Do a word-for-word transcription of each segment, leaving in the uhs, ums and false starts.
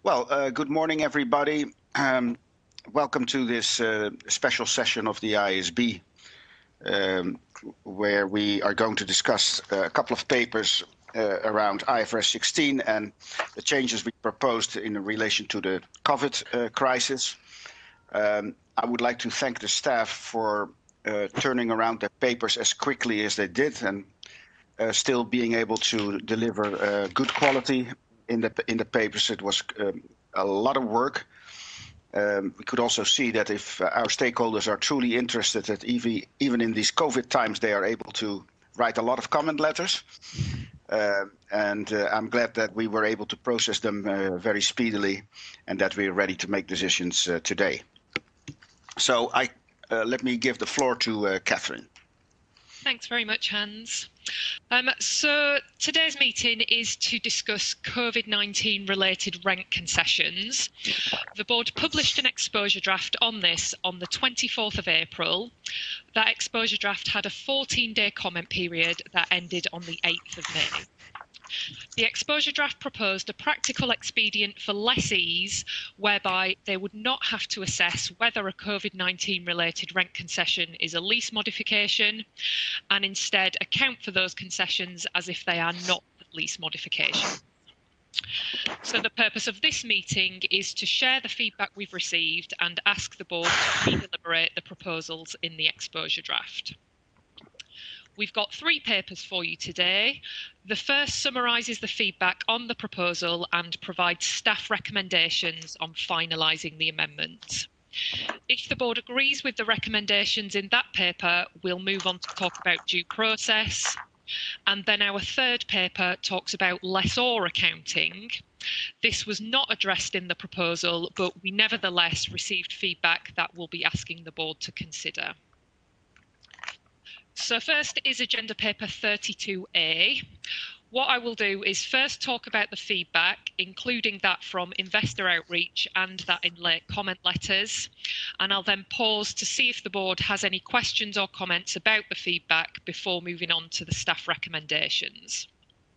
Well, uh, good morning, everybody. Um, welcome to this uh, special session of the I A S B, um, where we are going to discuss a couple of papers uh, around I F R S sixteen and the changes we proposed in relation to the COVID uh, crisis. Um, I would like to thank the staff for uh, turning around their papers as quickly as they did and uh, still being able to deliver uh, good quality in the in the papers. It was um, a lot of work. Um, we could also see that if uh, our stakeholders are truly interested, that even even in these COVID times, they are able to write a lot of comment letters. Uh, and uh, I'm glad that we were able to process them uh, very speedily, and that we're ready to make decisions uh, today. So I uh, let me give the floor to uh, Catherine. Thanks very much, Hans. Um, so today's meeting is to discuss COVID nineteen related rent concessions. The board published an exposure draft on this on the twenty-fourth of April. That exposure draft had a fourteen day comment period that ended on the eighth of May. The exposure draft proposed a practical expedient for lessees whereby they would not have to assess whether a COVID nineteen related rent concession is a lease modification, and instead account for those concessions as if they are not lease modifications. So the purpose of this meeting is to share the feedback we've received and ask the board to re-deliberate the proposals in the exposure draft. We've got three papers for you today. The first summarises the feedback on the proposal and provides staff recommendations on finalising the amendments. If the board agrees with the recommendations in that paper, we'll move on to talk about due process. And then our third paper talks about lessor accounting. This was not addressed in the proposal, but we nevertheless received feedback that we'll be asking the board to consider. So first is agenda paper thirty-two A. What I will do is first talk about the feedback, including that from investor outreach and that in late comment letters. And I'll then pause to see if the board has any questions or comments about the feedback before moving on to the staff recommendations.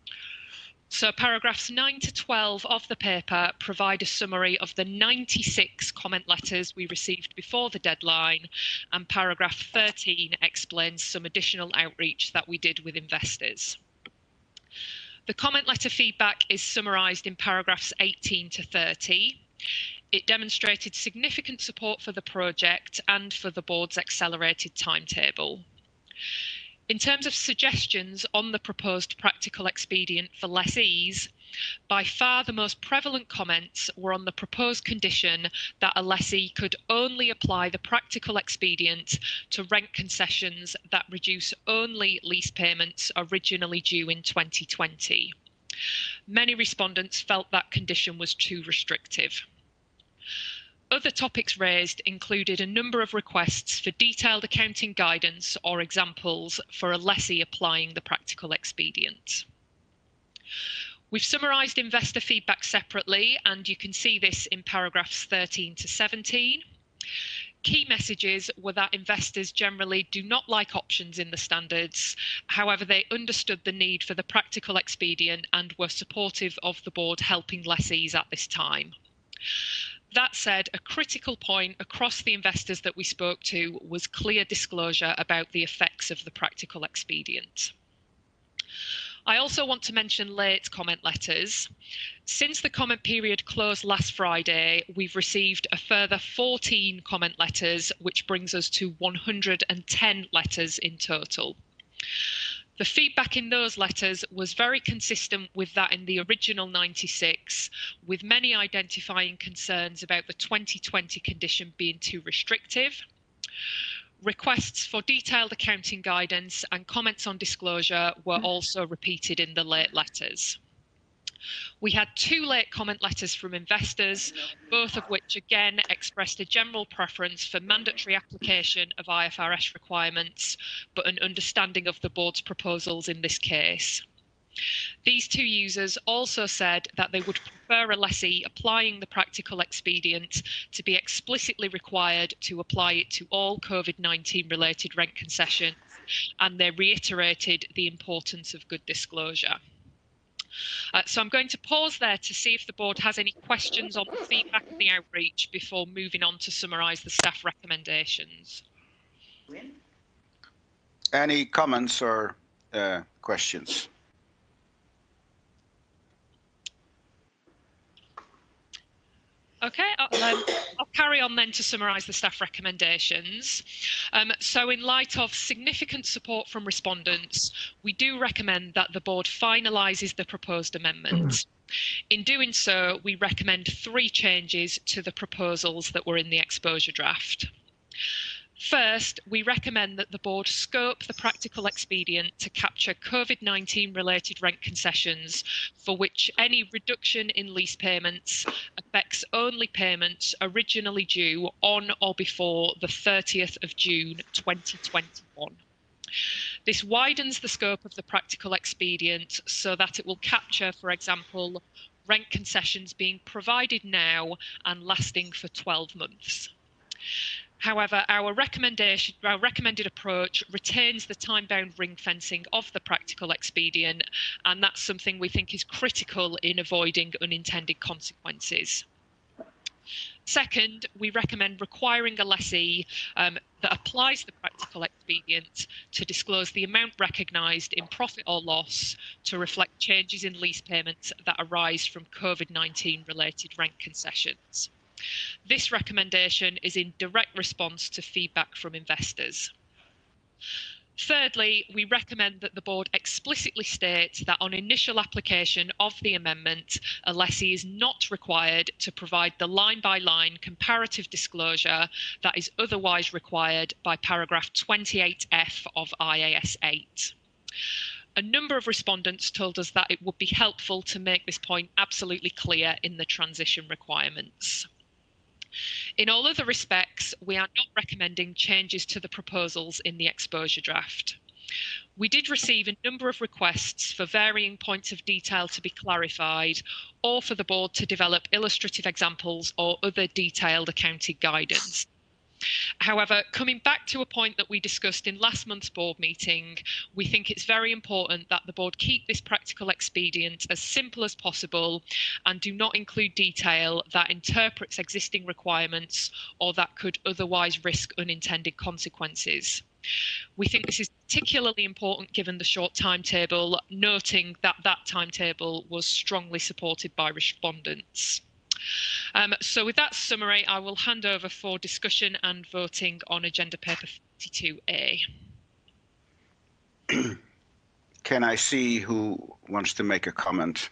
So paragraphs nine to twelve of the paper provide a summary of the ninety-six comment letters we received before the deadline, and paragraph thirteen explains some additional outreach that we did with investors. The comment letter feedback is summarised in paragraphs eighteen to thirty. It demonstrated significant support for the project and for the board's accelerated timetable. In terms of suggestions on the proposed practical expedient for lessees, by far the most prevalent comments were on the proposed condition that a lessee could only apply the practical expedient to rent concessions that reduce only lease payments originally due in twenty twenty. Many respondents felt that condition was too restrictive. Other topics raised included a number of requests for detailed accounting guidance or examples for a lessee applying the practical expedient. We've summarised investor feedback separately, and you can see this in paragraphs thirteen to seventeen. Key messages were that investors generally do not like options in the standards. However, they understood the need for the practical expedient and were supportive of the board helping lessees at this time. That said, a critical point across the investors that we spoke to was clear disclosure about the effects of the practical expedient. I also want to mention late comment letters. Since the comment period closed last Friday, we've received a further fourteen comment letters, which brings us to one hundred and ten letters in total. The feedback in those letters was very consistent with that in the original ninety-six, with many identifying concerns about the twenty twenty condition being too restrictive. Requests for detailed accounting guidance and comments on disclosure were also repeated in the late letters. We had two late comment letters from investors, both of which again expressed a general preference for mandatory application of I F R S requirements, but an understanding of the board's proposals in this case. These two users also said that they would prefer a lessee applying the practical expedient to be explicitly required to apply it to all COVID nineteen related rent concessions, and they reiterated the importance of good disclosure. Uh, so I'm going to pause there to see if the board has any questions on the feedback and the outreach before moving on to summarise the staff recommendations. Any comments or uh, questions? Okay, I'll, um, I'll carry on then to summarise the staff recommendations. Um, so in light of significant support from respondents, we do recommend that the board finalises the proposed amendment. In doing so, we recommend three changes to the proposals that were in the exposure draft. First, we recommend that the board scope the practical expedient to capture COVID nineteen related rent concessions for which any reduction in lease payments affects only payments originally due on or before the thirtieth of June twenty twenty-one. This widens the scope of the practical expedient so that it will capture, for example, rent concessions being provided now and lasting for twelve months. However, our recommendation, our recommended approach retains the time-bound ring fencing of the practical expedient, and that's something we think is critical in avoiding unintended consequences. Second, we recommend requiring a lessee um, that applies the practical expedient to disclose the amount recognised in profit or loss to reflect changes in lease payments that arise from COVID nineteen related rent concessions. This recommendation is in direct response to feedback from investors. Thirdly, we recommend that the board explicitly state that on initial application of the amendment, a lessee is not required to provide the line-by-line comparative disclosure that is otherwise required by paragraph twenty-eight F of I A S eight. A number of respondents told us that it would be helpful to make this point absolutely clear in the transition requirements. In all other respects, we are not recommending changes to the proposals in the exposure draft. We did receive a number of requests for varying points of detail to be clarified, or for the board to develop illustrative examples or other detailed accounting guidance. However, coming back to a point that we discussed in last month's board meeting, we think it's very important that the board keep this practical expedient as simple as possible and do not include detail that interprets existing requirements or that could otherwise risk unintended consequences. We think this is particularly important given the short timetable, noting that that timetable was strongly supported by respondents. Um, so with that summary, I will hand over for discussion and voting on agenda paper thirty-two A. Can I see who wants to make a comment?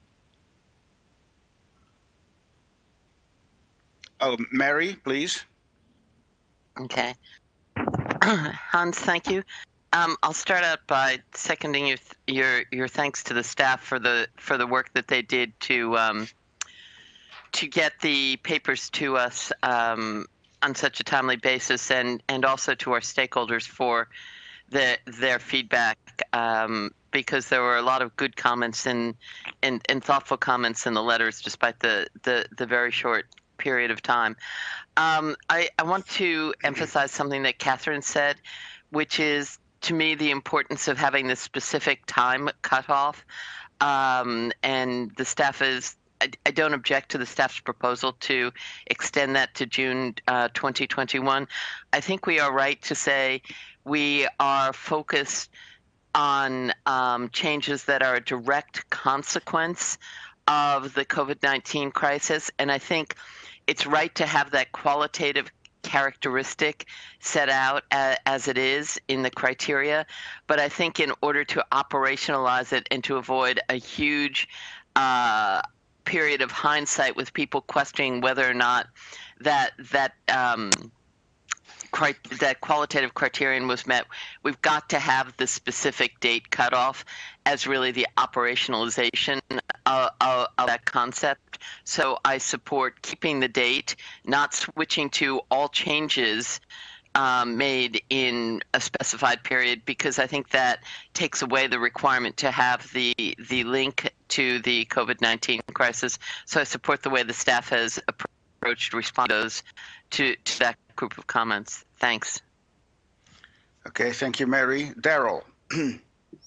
Oh, Mary, please. Okay. Hans, thank you. Um, I'll start out by seconding your your your thanks to the staff for the for the work that they did to um, to get the papers to us um, on such a timely basis, and and also to our stakeholders for the, their feedback, um, because there were a lot of good comments and, and and thoughtful comments in the letters, despite the the, the very short period of time. Um, I, I want to emphasize something that Catherine said, which is, to me, the importance of having this specific time cutoff. Um, and the staff is, I, I don't object to the staff's proposal to extend that to June uh, twenty twenty-one. I think we are right to say we are focused on um, changes that are a direct consequence of the COVID nineteen crisis. And I think it's right to have that qualitative characteristic set out as, as it is in the criteria. But I think in order to operationalize it and to avoid a huge uh, period of hindsight with people questioning whether or not that that um, that qualitative criterion was met, we've got to have the specific date cutoff as really the operationalization of, of, of that concept. So I support keeping the date, not switching to all changes um, made in a specified period, because I think that takes away the requirement to have the the link to the COVID nineteen crisis. So I support the way the staff has approached responses to, to that group of comments. Thanks. Okay, thank you, Mary. Daryl.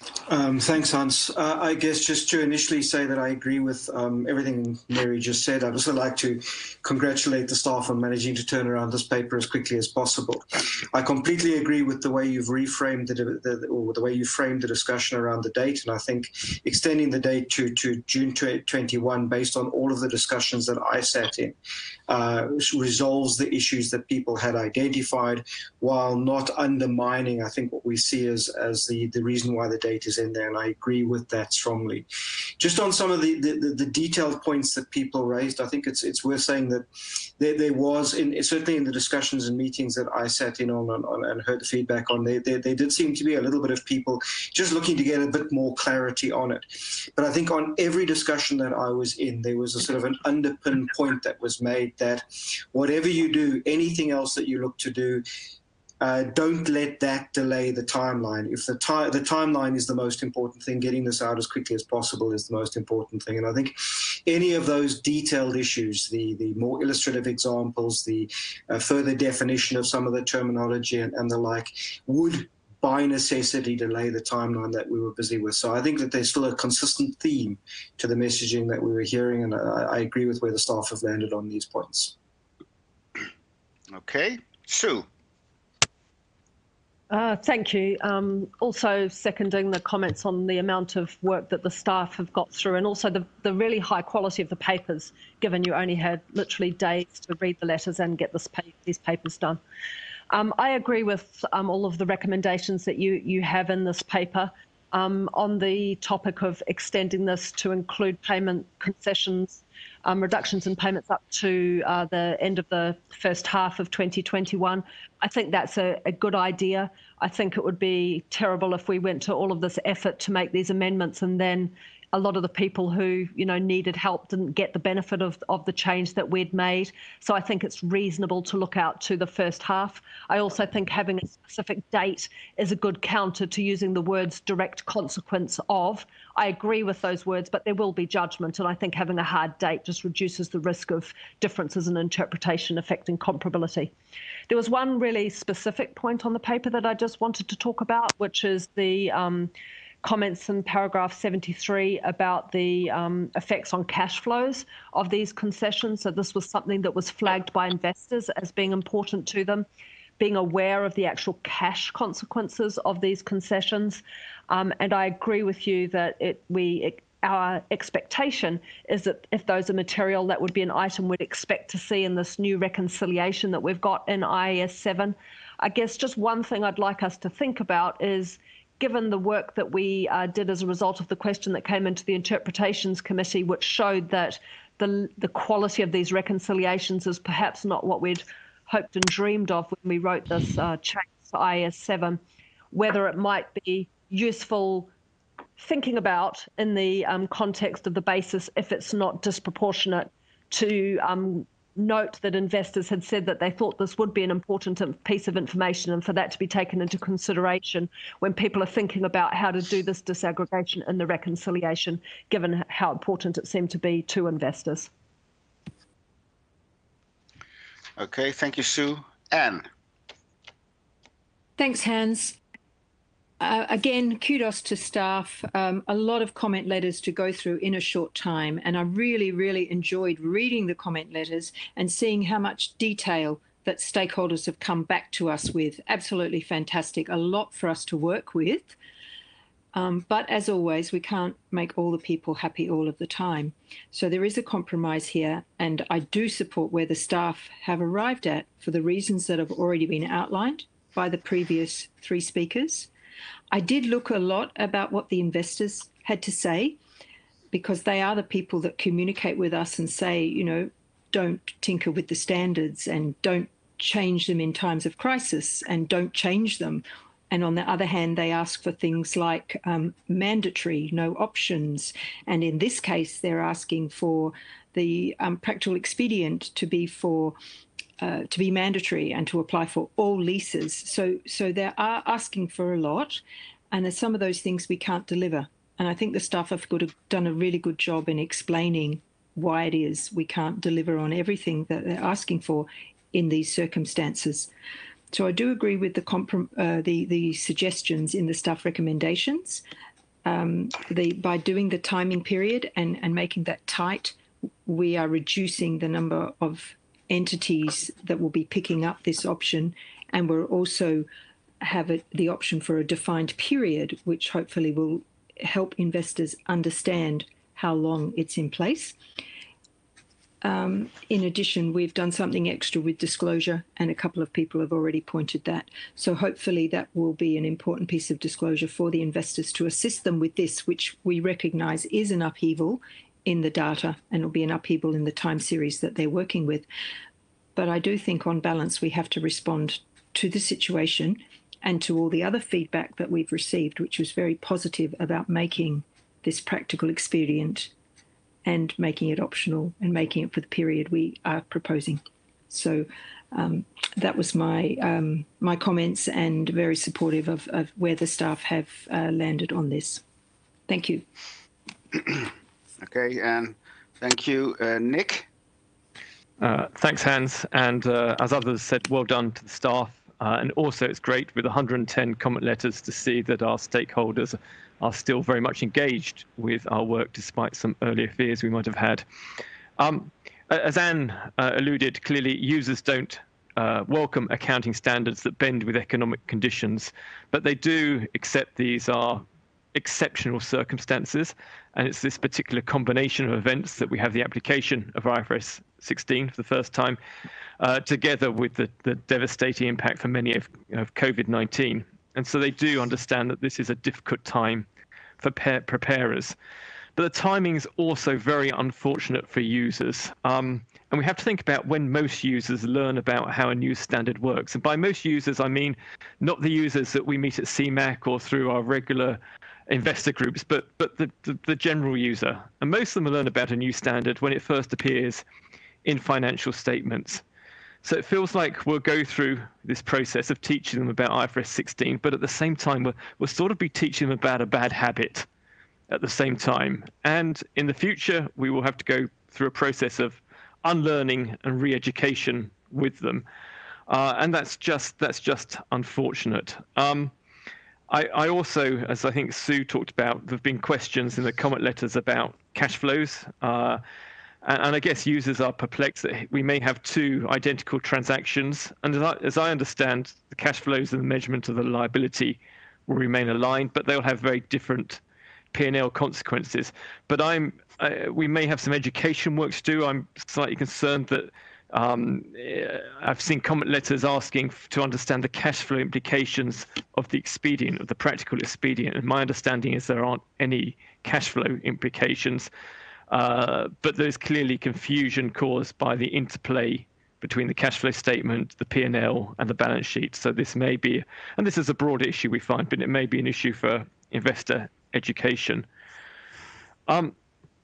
Um, thanks, Hans. Uh, I guess just to initially say that I agree with um, everything Mary just said. I'd also like to congratulate the staff on managing to turn around this paper as quickly as possible. I completely agree with the way you've reframed the, the, or the way you framed the discussion around the date, and I think extending the date to, to June twenty-first based on all of the discussions that I sat in uh, resolves the issues that people had identified while not undermining, I think, what we see as, as the, the reason why the date is in there, and I agree with that strongly. Just on some of the, the, the detailed points that people raised, I think it's it's worth saying that there, there was, in, certainly in the discussions and meetings that I sat in on, on, on and heard the feedback on, there, there, there did seem to be a little bit of people just looking to get a bit more clarity on it. But I think on every discussion that I was in, there was a sort of an underpin point that was made that whatever you do, anything else that you look to do, Uh, don't let that delay the timeline. If the, ti the timeline is the most important thing, getting this out as quickly as possible is the most important thing. And I think any of those detailed issues, the, the more illustrative examples, the uh, further definition of some of the terminology and, and the like, would by necessity delay the timeline that we were busy with. So I think that there's still a consistent theme to the messaging that we were hearing, and I, I agree with where the staff have landed on these points. Okay. Sue. Uh, thank you. Um, also seconding the comments on the amount of work that the staff have got through, and also the, the really high quality of the papers, given you only had literally days to read the letters and get this pa these papers done. Um, I agree with um, all of the recommendations that you, you have in this paper. Um, on the topic of extending this to include payment concessions, um, reductions in payments up to uh, the end of the first half of twenty twenty-one. I think that's a, a good idea. I think it would be terrible if we went to all of this effort to make these amendments and then a lot of the people who, you know, needed help didn't get the benefit of, of the change that we'd made. So I think it's reasonable to look out to the first half. I also think having a specific date is a good counter to using the words direct consequence of. I agree with those words, but there will be judgment. And I think having a hard date just reduces the risk of differences in interpretation affecting comparability. There was one really specific point on the paper that I just wanted to talk about, which is the um, comments in paragraph seventy-three about the um, effects on cash flows of these concessions. So this was something that was flagged by investors as being important to them, being aware of the actual cash consequences of these concessions. Um, and I agree with you that it, we, it, our expectation is that if those are material, that would be an item we'd expect to see in this new reconciliation that we've got in I A S seven. I guess just one thing I'd like us to think about is, given the work that we uh, did as a result of the question that came into the Interpretations Committee, which showed that the, the quality of these reconciliations is perhaps not what we'd hoped and dreamed of when we wrote this uh, change for I A S seven, whether it might be useful thinking about in the um, context of the basis, if it's not disproportionate, to um, note that investors had said that they thought this would be an important piece of information, and for that to be taken into consideration when people are thinking about how to do this disaggregation in the reconciliation, given how important it seemed to be to investors. Okay, thank you, Sue. Anne. Thanks, Hans. Uh, again, kudos to staff. Um, a lot of comment letters to go through in a short time, and I really, really enjoyed reading the comment letters and seeing how much detail that stakeholders have come back to us with. Absolutely fantastic. A lot for us to work with. Um, but as always, we can't make all the people happy all of the time. So there is a compromise here, and I do support where the staff have arrived at for the reasons that have already been outlined by the previous three speakers. I did look a lot about what the investors had to say, because they are the people that communicate with us and say, you know, don't tinker with the standards and don't change them in times of crisis and don't change them. And on the other hand, they ask for things like um, mandatory, no options. And in this case, they're asking for the um, practical expedient to be for Uh, to be mandatory and to apply for all leases. So, so they are asking for a lot, and there's some of those things we can't deliver. And I think the staff have got a, done a really good job in explaining why it is we can't deliver on everything that they're asking for in these circumstances. So I do agree with the, comprom uh, the, the suggestions in the staff recommendations. um, the by doing the timing period and, and making that tight, we are reducing the number of entities that will be picking up this option, and we're also have a, the option for a defined period, which hopefully will help investors understand how long it's in place. Um, in addition, we've done something extra with disclosure, and a couple of people have already pointed that. So hopefully that will be an important piece of disclosure for the investors to assist them with this, which we recognise is an upheaval in the data, and it'll be an upheaval in the time series that they're working with. But I do think on balance we have to respond to the situation and to all the other feedback that we've received, which was very positive about making this practical expedient and making it optional and making it for the period we are proposing. So um, that was my um, my comments, and very supportive of, of where the staff have uh, landed on this. Thank you. Okay, and thank you, uh, Nick. Uh, thanks, Hans. And uh, as others said, well done to the staff. Uh, and also, it's great with one hundred ten comment letters to see that our stakeholders are still very much engaged with our work, despite some earlier fears we might have had. Um, as Anne uh, alluded, clearly users don't uh, welcome accounting standards that bend with economic conditions, but they do accept these are exceptional circumstances. And it's this particular combination of events that we have the application of I F R S sixteen for the first time, uh, together with the, the devastating impact for many of, of COVID nineteen. And so they do understand that this is a difficult time for preparers. But the timing is also very unfortunate for users. Um, and we have to think about when most users learn about how a new standard works. And by most users, I mean not the users that we meet at C MAC or through our regular investor groups, but but the, the, the general user. And most of them will learn about a new standard when it first appears in financial statements. So it feels like we'll go through this process of teaching them about I F R S sixteen, but at the same time, we'll, we'll sort of be teaching them about a bad habit at the same time. And in the future, we will have to go through a process of unlearning and re-education with them. Uh, and that's just that's just unfortunate. Um, I, I also, as I think Sue talked about, there have been questions in the comment letters about cash flows. Uh, and, and I guess users are perplexed that we may have two identical transactions. And as I, as I understand, the cash flows and the measurement of the liability will remain aligned, but they'll have very different P and L consequences. But I'm, uh, we may have some education work to do. I'm slightly concerned that Um, I've seen comment letters asking to understand the cash flow implications of the expedient, of the practical expedient. And my understanding is there aren't any cash flow implications, uh, but there's clearly confusion caused by the interplay between the cash flow statement, the P and L, and the balance sheet. So this may be, and this is a broader issue we find, but it may be an issue for investor education. Um,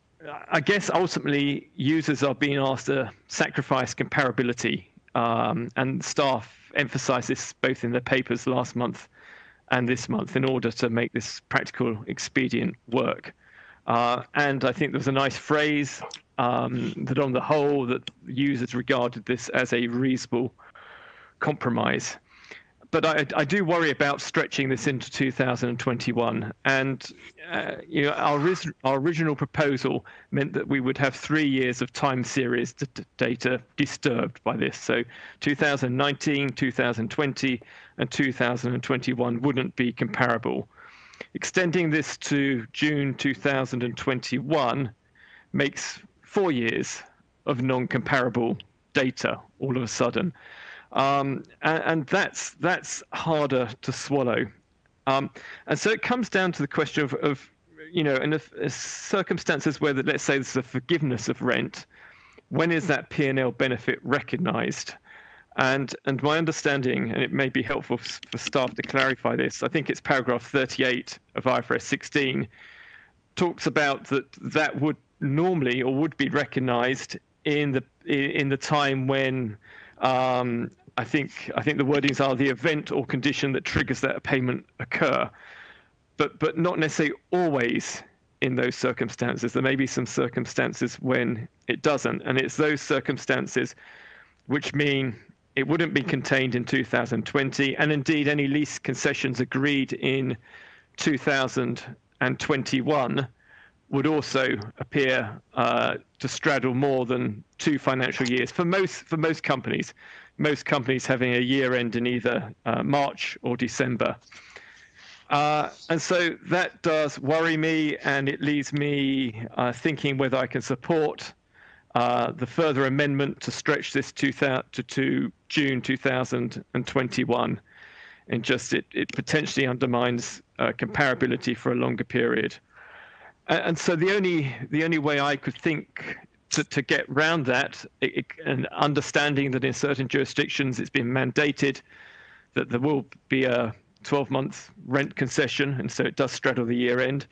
I guess ultimately users are being asked to sacrifice comparability, um, and staff emphasize this both in their papers last month and this month in order to make this practical expedient work. Uh, and I think there was a nice phrase um, that on the whole that users regarded this as a reasonable compromise. But I, I do worry about stretching this into two thousand twenty-one. And uh, you know, our, our original proposal meant that we would have three years of time series data disturbed by this. So two thousand nineteen, two thousand twenty, and two thousand twenty-one wouldn't be comparable. Extending this to June two thousand twenty-one makes four years of non-comparable data all of a sudden. Um, and, and that's that's harder to swallow. Um, and so it comes down to the question of, of you know, in a, a circumstances where, the, let's say, there's a forgiveness of rent, when is that P and L benefit recognised? And and my understanding, and it may be helpful for staff to clarify this, I think it's paragraph thirty-eight of I F R S sixteen, talks about that that would normally or would be recognised in the in the time when. Um, I think I think the wordings are the event or condition that triggers that a payment occur, but but not necessarily always in those circumstances. There may be some circumstances when it doesn't, and it's those circumstances which mean it wouldn't be contained in two thousand twenty, and indeed any lease concessions agreed in two thousand and twenty-one would also appear uh, to straddle more than two financial years for most for most companies. Most companies having a year end in either uh, March or December. Uh, and so that does worry me, and it leaves me uh, thinking whether I can support uh, the further amendment to stretch this to, to, to June two thousand twenty-one. And just it, it potentially undermines uh, comparability for a longer period. And, and so the only the only way I could think to, to get round that, it, it, and understanding that in certain jurisdictions it's been mandated that there will be a twelve month rent concession, and so it does straddle the year end,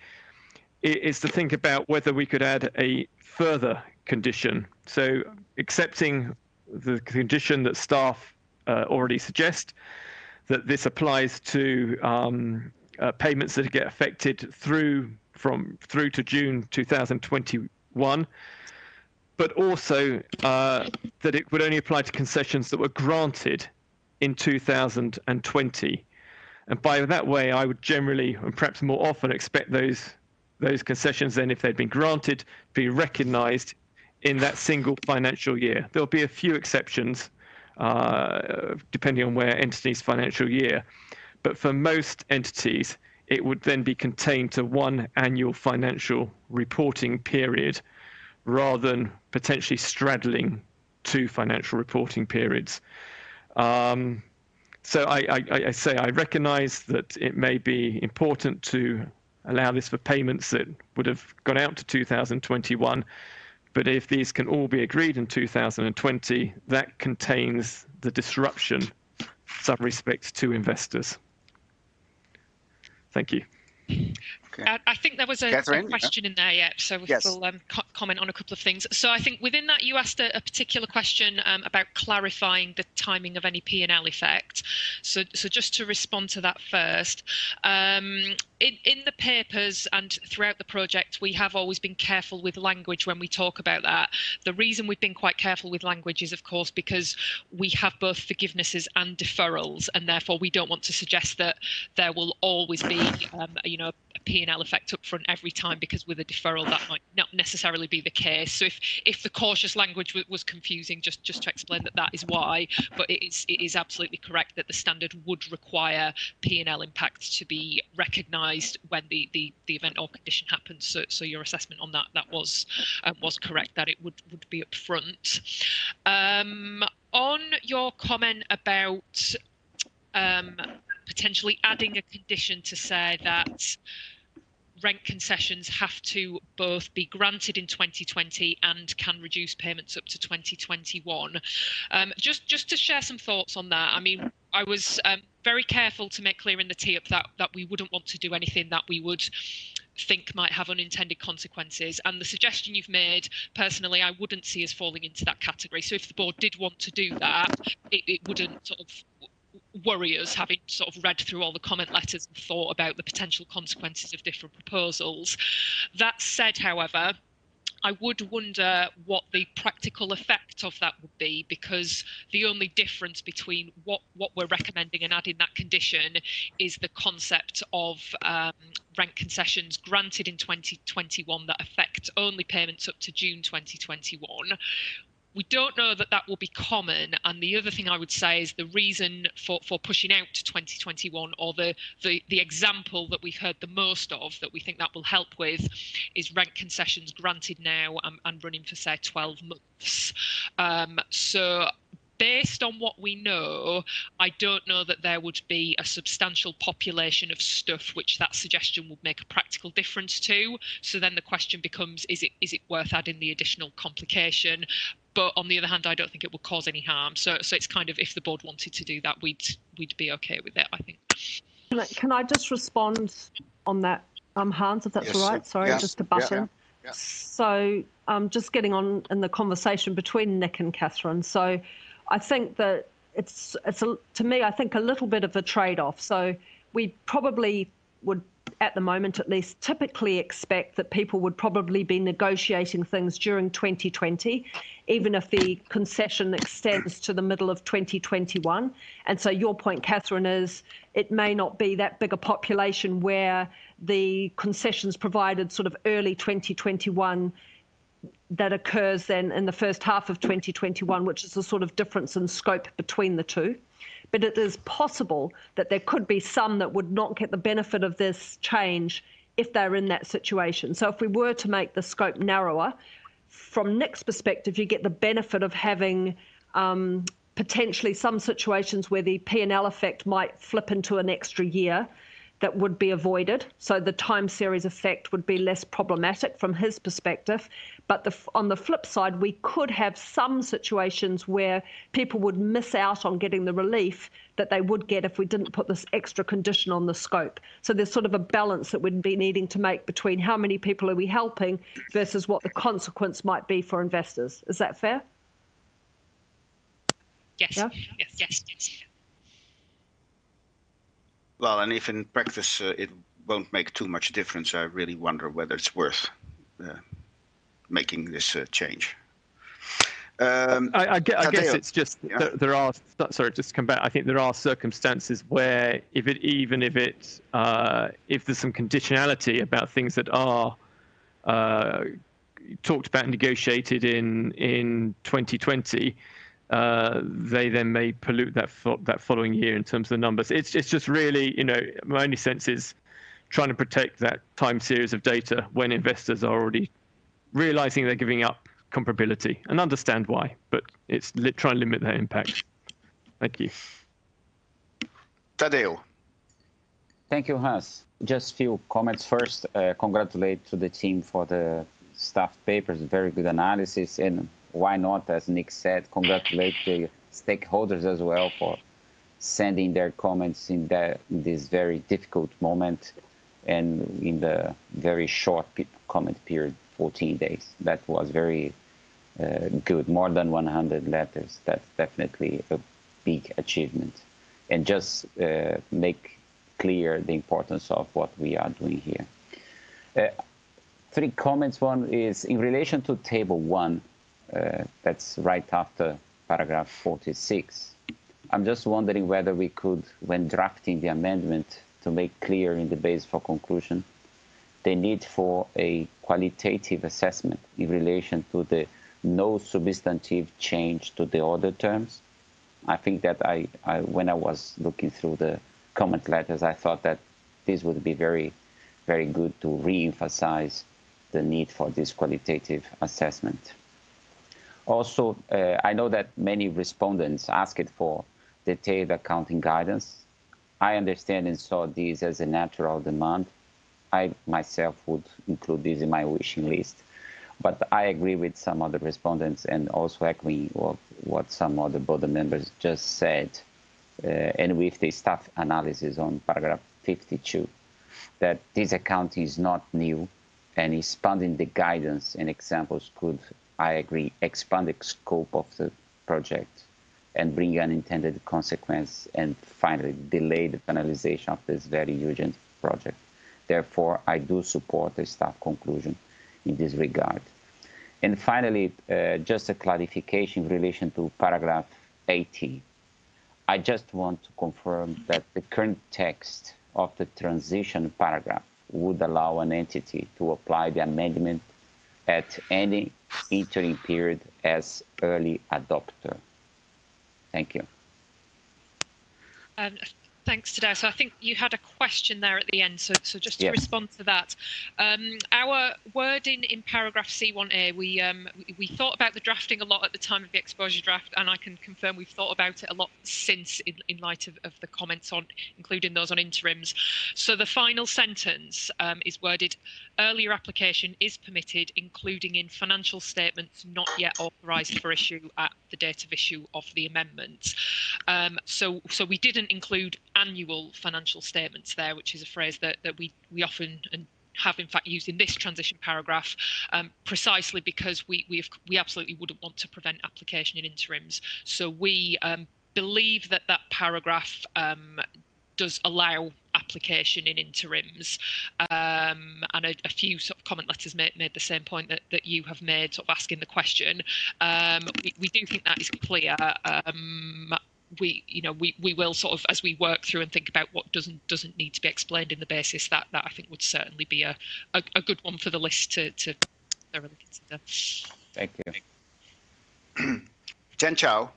is to think about whether we could add a further condition. So accepting the condition that staff uh, already suggest, that this applies to um, uh, payments that get affected through from through to June two thousand twenty-one, but also uh, that it would only apply to concessions that were granted in two thousand twenty. And by that way, I would generally, and perhaps more often, expect those those concessions then, if they'd been granted, be recognised in that single financial year. There'll be a few exceptions, uh, depending on where entities' financial year. But for most entities, it would then be contained to one annual financial reporting period, rather than potentially straddling two financial reporting periods. Um, so I, I, I say I recognise that it may be important to allow this for payments that would have gone out to two thousand twenty-one. But if these can all be agreed in two thousand twenty, that contains the disruption, in some respects, to investors. Thank you. Okay. I, I think there was a, a question yeah. in there, yeah, so yes. we'll um, co comment on a couple of things. So I think within that you asked a, a particular question um, about clarifying the timing of any P and L effect. So, so just to respond to that first, um, in, in the papers and throughout the project, we have always been careful with language when we talk about that. The reason we've been quite careful with language is, of course, because we have both forgivenesses and deferrals, and therefore we don't want to suggest that there will always be, um, you know, a P and L effect up front every time, because with a deferral that might not necessarily be the case. So if if the cautious language was confusing, just just to explain that that is why, but it is it is absolutely correct that the standard would require P and L impact to be recognised when the, the the event or condition happens. So so your assessment on that that was um, was correct, that it would would be up front. Um, on your comment about um, potentially adding a condition to say that rent concessions have to both be granted in twenty twenty and can reduce payments up to twenty twenty-one. Um, just just to share some thoughts on that. I mean, I was um, very careful to make clear in the tee up that that we wouldn't want to do anything that we would think might have unintended consequences. And the suggestion you've made, personally, I wouldn't see as falling into that category. So if the board did want to do that, it, it wouldn't sort of worry us, having sort of read through all the comment letters and thought about the potential consequences of different proposals. That said, however, I would wonder what the practical effect of that would be, because the only difference between what, what we're recommending and adding that condition is the concept of um, rent concessions granted in twenty twenty-one that affect only payments up to June twenty twenty-one. We don't know that that will be common. And the other thing I would say is the reason for, for pushing out to twenty twenty-one, or the, the, the example that we've heard the most of that we think that will help with, is rent concessions granted now and, and running for, say, twelve months. Um, so based on what we know, I don't know that there would be a substantial population of stuff which that suggestion would make a practical difference to. So then the question becomes, is it is it worth adding the additional complication? But on the other hand, I don't think it would cause any harm. So so it's kind of, if the board wanted to do that, we'd we'd be okay with it, I think. Can I, can I just respond on that, um, Hans, if that's yes, all right? Sorry, yeah. just to butt yeah, in. yeah, yeah. So um, just getting on in the conversation between Nick and Catherine. So I think that it's, it's a, to me, I think a little bit of a trade-off. So we probably would at the moment at least, typically expect that people would probably be negotiating things during twenty twenty, even if the concession extends to the middle of twenty twenty-one. And so your point, Catherine, is it may not be that big a population where the concessions provided sort of early twenty twenty-one that occurs then in the first half of twenty twenty-one, which is the sort of difference in scope between the two. But it is possible that there could be some that would not get the benefit of this change if they're in that situation. So if we were to make the scope narrower, from Nick's perspective, you get the benefit of having um, potentially some situations where the P and L effect might flip into an extra year that would be avoided. So the time series effect would be less problematic from his perspective. But the, on the flip side, we could have some situations where people would miss out on getting the relief that they would get if we didn't put this extra condition on the scope. So there's sort of a balance that we'd be needing to make between how many people are we helping versus what the consequence might be for investors. Is that fair? Yes, yeah? yes, yes, yes. Well, and if in practice uh, it won't make too much difference, I really wonder whether it's worth uh, making this uh, change. Um, I, I, guess, I guess it's just yeah. that there are, sorry, just to come back, I think there are circumstances where if it, even if it, uh, if there's some conditionality about things that are uh, talked about and negotiated in, in twenty twenty, uh, they then may pollute that fo that following year in terms of the numbers. It's, it's just really, you know, my only sense is trying to protect that time series of data when investors are already realizing they're giving up comparability, and understand why, but it's li trying to limit that impact. Thank you. Tadeu. Thank you, Hans. Just few comments. First, uh, congratulate to the team for the staff papers, very good analysis, and why not, as Nick said, congratulate the stakeholders as well for sending their comments in, the, in this very difficult moment and in the very short comment period, fourteen days. That was very uh, good, more than one hundred letters. That's definitely a big achievement. And just uh, make clear the importance of what we are doing here. Uh, three comments. One is in relation to table one, uh, that's right after paragraph forty-six. I'm just wondering whether we could, when drafting the amendment, to make clear in the base for conclusion, the need for a qualitative assessment in relation to the no substantive change to the order terms. I think that I, I, when I was looking through the comment letters, I thought that this would be very, very good to re-emphasize the need for this qualitative assessment. Also, uh, I know that many respondents asked for detailed accounting guidance. I understand and saw this as a natural demand. I myself would include this in my wishing list, but I agree with some other respondents and also echoing what, what some other board members just said, uh, and with the staff analysis on paragraph fifty-two, that this accounting is not new, and expanding the guidance and examples could, I agree, expand the scope of the project and bring unintended consequence and finally delay the finalization of this very urgent project. Therefore, I do support the staff conclusion in this regard. And finally, uh, just a clarification in relation to paragraph eighty. I just want to confirm that the current text of the transition paragraph would allow an entity to apply the amendment at any interim period as early adopter. Thank you. Um, Thanks, Tadeu. So I think you had a question there at the end, so, so just to yes. respond to that. Um, our wording in paragraph C one A, we, um, we, we thought about the drafting a lot at the time of the exposure draft, and I can confirm we've thought about it a lot since in, in light of, of the comments on, including those on interims. So the final sentence um, is worded, earlier application is permitted, including in financial statements not yet authorised for issue at the date of issue of the amendment. Um, so, so we didn't include annual financial statements there, which is a phrase that, that we, we often and have in fact used in this transition paragraph, um, precisely because we, we, have, we absolutely wouldn't want to prevent application in interims. So we um, believe that that paragraph um, does allow application in interims. Um, and a, a few sort of comment letters made, made the same point that, that you have made, sort of asking the question. Um, we, we do think that is clear. Um, we, you know, we, we will sort of, as we work through and think about what doesn't doesn't need to be explained in the basis, that that I think would certainly be a, a, a good one for the list to, to thoroughly consider. Thank you. Chen Chao.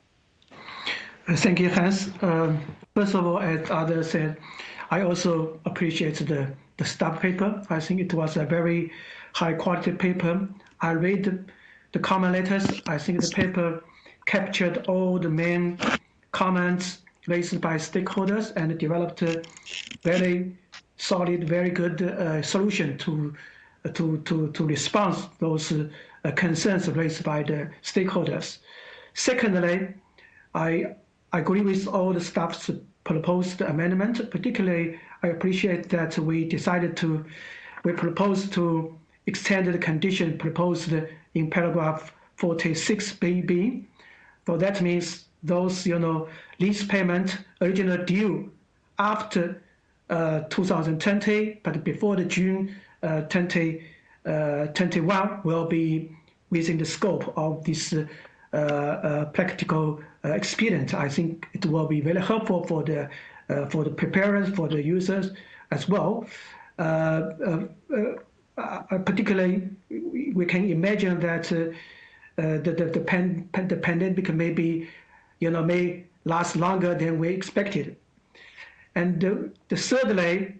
Thank you, Hans. Um, first of all, as others said, I also appreciate the, the staff paper. I think it was a very high quality paper. I read the, the comment letters. I think the paper captured all the main comments raised by stakeholders and developed a very solid, very good uh, solution to, to, to, to respond to those uh, concerns raised by the stakeholders. Secondly, I agree with all the staff's proposed amendment. Particularly, I appreciate that we decided to, we proposed to extend the condition proposed in paragraph forty-six B B. So that means those, you know, lease payment original due after uh, two thousand twenty, but before the June uh, twenty twenty-one will be within the scope of this uh, uh, practical uh, experience. I think it will be very helpful for the uh, for the preparers, for the users as well. Uh, uh, uh, particularly, we can imagine that uh, uh, the the, the, pan, the pandemic maybe, you know, may last longer than we expected. And the, the thirdly,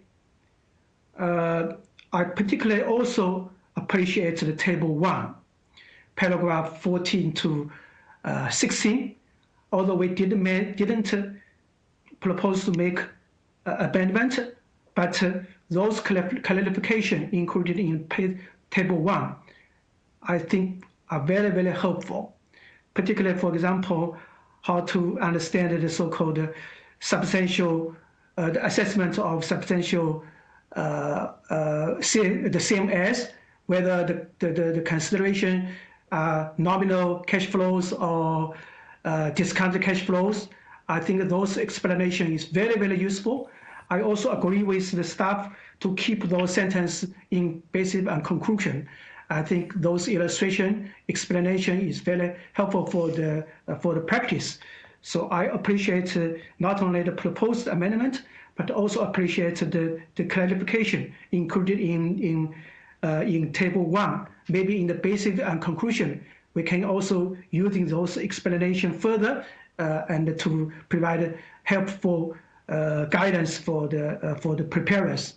uh, I particularly also appreciate the table one, paragraph fourteen to uh, sixteen. Although we didn't didn't uh, propose to make uh, amendment, but uh, those clarification included in table one, I think are very very helpful. Particularly, for example, how to understand the so-called uh, substantial, uh, the assessment of substantial, uh, uh, the same as whether the, the, the consideration are nominal cash flows or uh, discounted cash flows. I think those explanation is very, very useful. I also agree with the staff to keep those sentences in basic and conclusion. I think those illustration explanation is very helpful for the uh, for the practice. So I appreciate uh, not only the proposed amendment, but also appreciate the, the clarification included in in uh, in table one. Maybe in the basic and conclusion, we can also using those explanation further uh, and to provide helpful uh, guidance for the uh, for the preparers.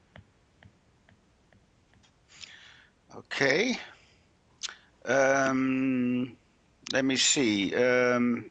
Okay. Um, let me see. Um,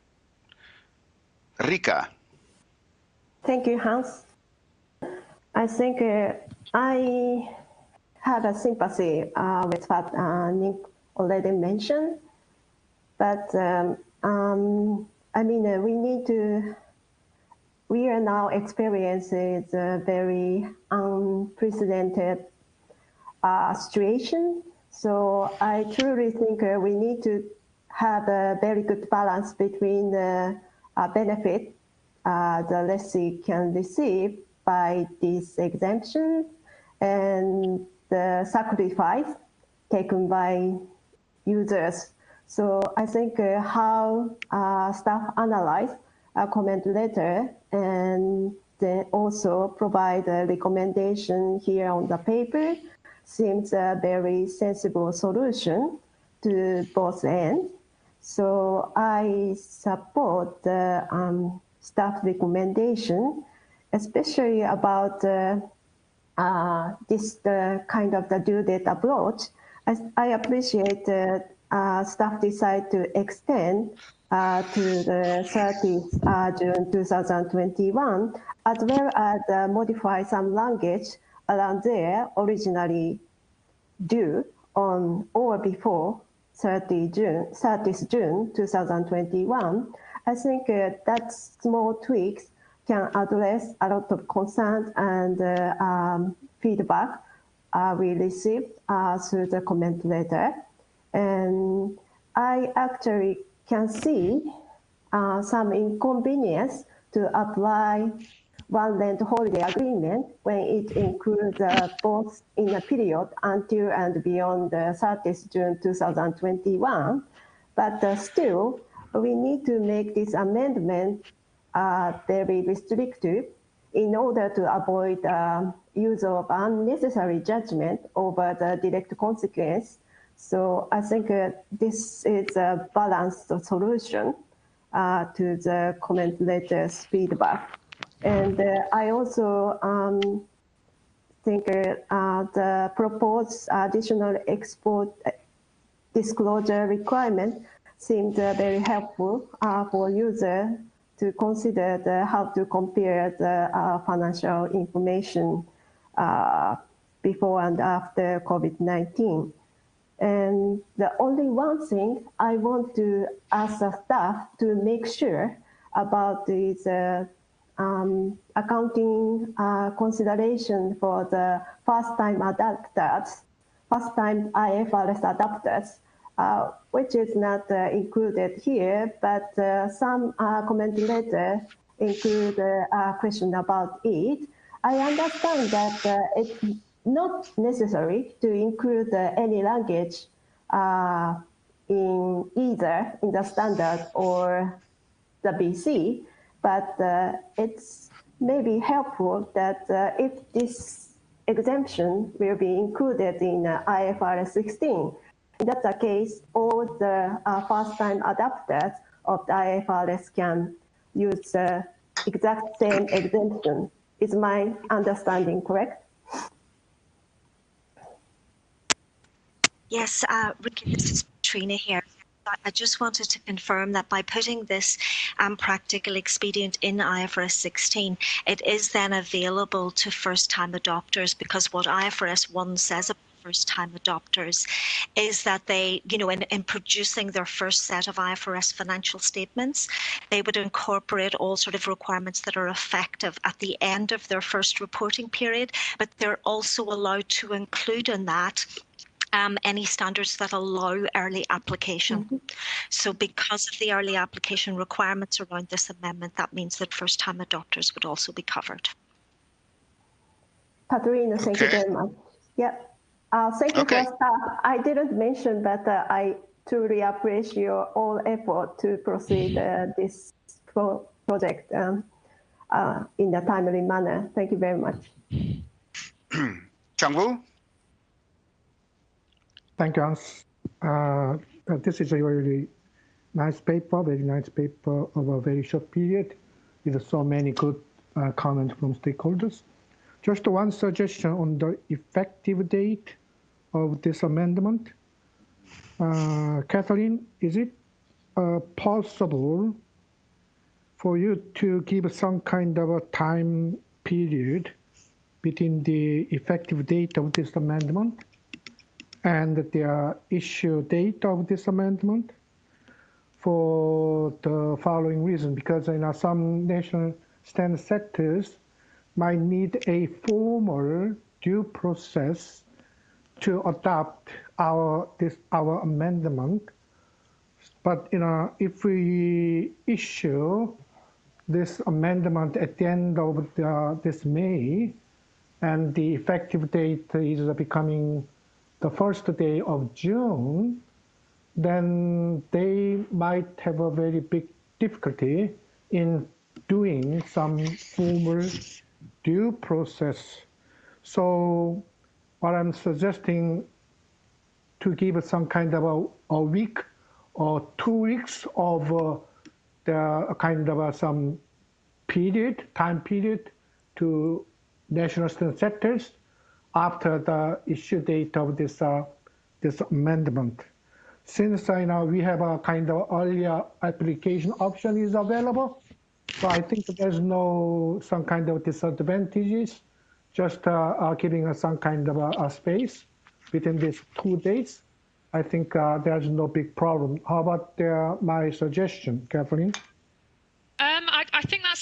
Rika. Thank you, Hans. I think uh, I had a sympathy uh, with what uh, Nick already mentioned, but um, um, I mean, uh, we need to, we are now experiencing a very unprecedented uh, situation. So I truly think uh, we need to have a very good balance between the uh, benefit uh, the lessee can receive by this exemption and the sacrifice taken by users. So I think uh, how uh, staff analyze a comment letter and then also provide a recommendation here on the paper seems a very sensible solution to both ends. So I support the um, staff recommendation, especially about uh, uh, this the kind of the due date approach. I, I appreciate that uh, staff decide to extend uh, to the thirtieth of June two thousand twenty-one, as well as uh, modify some language around there originally due on or before thirtieth of June two thousand twenty-one. I think uh, that small tweaks can address a lot of concerns and uh, um, feedback uh, we received uh, through the comment letter. And I actually can see uh, some inconvenience to apply one rent holiday agreement when it includes uh, both in a period until and beyond the thirtieth of June two thousand twenty-one. But uh, still, we need to make this amendment uh, very restrictive in order to avoid uh, use of unnecessary judgment over the direct consequence. So I think uh, this is a balanced solution uh, to the comment letters feedback. And uh, I also um, think uh, the proposed additional export disclosure requirement seemed uh, very helpful uh, for users to consider the, how to compare the uh, financial information uh, before and after COVID nineteen. And the only one thing I want to ask the staff to make sure about is uh, um, accounting uh, consideration for the first-time adapters, first-time I F R S adapters, uh, which is not uh, included here, but uh, some uh, comment letter include uh, a question about it. I understand that uh, it's not necessary to include uh, any language uh, in either in the standard or the B C, but uh, it's maybe helpful that uh, if this exemption will be included in uh, I F R S sixteen, in that case, all the uh, first-time adapters of the I F R S can use the exact same exemption. Is my understanding correct? Yes, uh, Ricky, this is Trina here. I just wanted to confirm that by putting this um, practical expedient in I F R S sixteen, it is then available to first-time adopters, because what I F R S one says about first-time adopters is that they, you know, in, in producing their first set of I F R S financial statements, they would incorporate all sort of requirements that are effective at the end of their first reporting period, but they're also allowed to include in that Um, any standards that allow early application. Mm-hmm. So because of the early application requirements around this amendment, that means that first-time adopters would also be covered. Katerina, thank okay. you very much. Yeah, uh, thank you okay. for staff. I didn't mention, but uh, I truly appreciate your all effort to proceed uh, this pro project um, uh, in a timely manner. Thank you very much. Chang-Woo? Thank you, Hans. Uh, this is a really nice paper, very nice paper over a very short period with so many good uh, comments from stakeholders. Just one suggestion on the effective date of this amendment. Uh, Kathleen, is it uh, possible for you to give some kind of a time period between the effective date of this amendment and the issue date of this amendment, for the following reason? Because you know, some national standard sectors might need a formal due process to adopt our this our amendment. But you know, if we issue this amendment at the end of the, this May, and the effective date is becoming the first day of June, then they might have a very big difficulty in doing some formal due process. So what I'm suggesting, to give some kind of a, a week or two weeks of uh, the kind of uh, some period, time period to national student sectors after the issue date of this uh, this amendment. Since uh, you know, we have a kind of earlier application option is available, so I think there's no some kind of disadvantages, just uh, uh, giving us some kind of a, a space within these two days. I think uh, there's no big problem. How about uh, my suggestion, Kathleen? Um, I, I think that's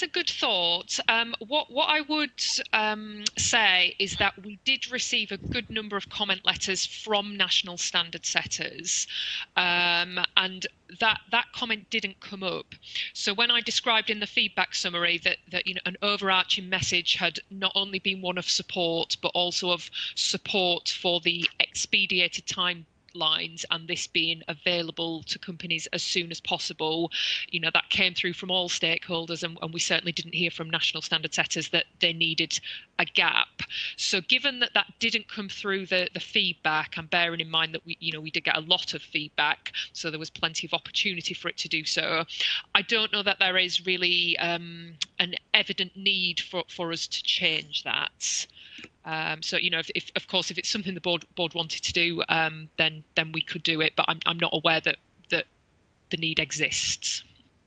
that's a good thought. Um, what what I would um, say is that we did receive a good number of comment letters from national standard setters, um, and that that comment didn't come up. So when I described in the feedback summary that that you know an overarching message had not only been one of support but also of support for the expedited time lines and this being available to companies as soon as possible, you know, that came through from all stakeholders, and, and we certainly didn't hear from national standard setters that they needed a gap. So given that that didn't come through the the feedback, and bearing in mind that we you know we did get a lot of feedback, so there was plenty of opportunity for it to do so, I don't know that there is really um, an evident need for for us to change that. Um, so, you know, if, if, of course, if it's something the board board wanted to do, um, then then we could do it. But I'm I'm not aware that that the need exists.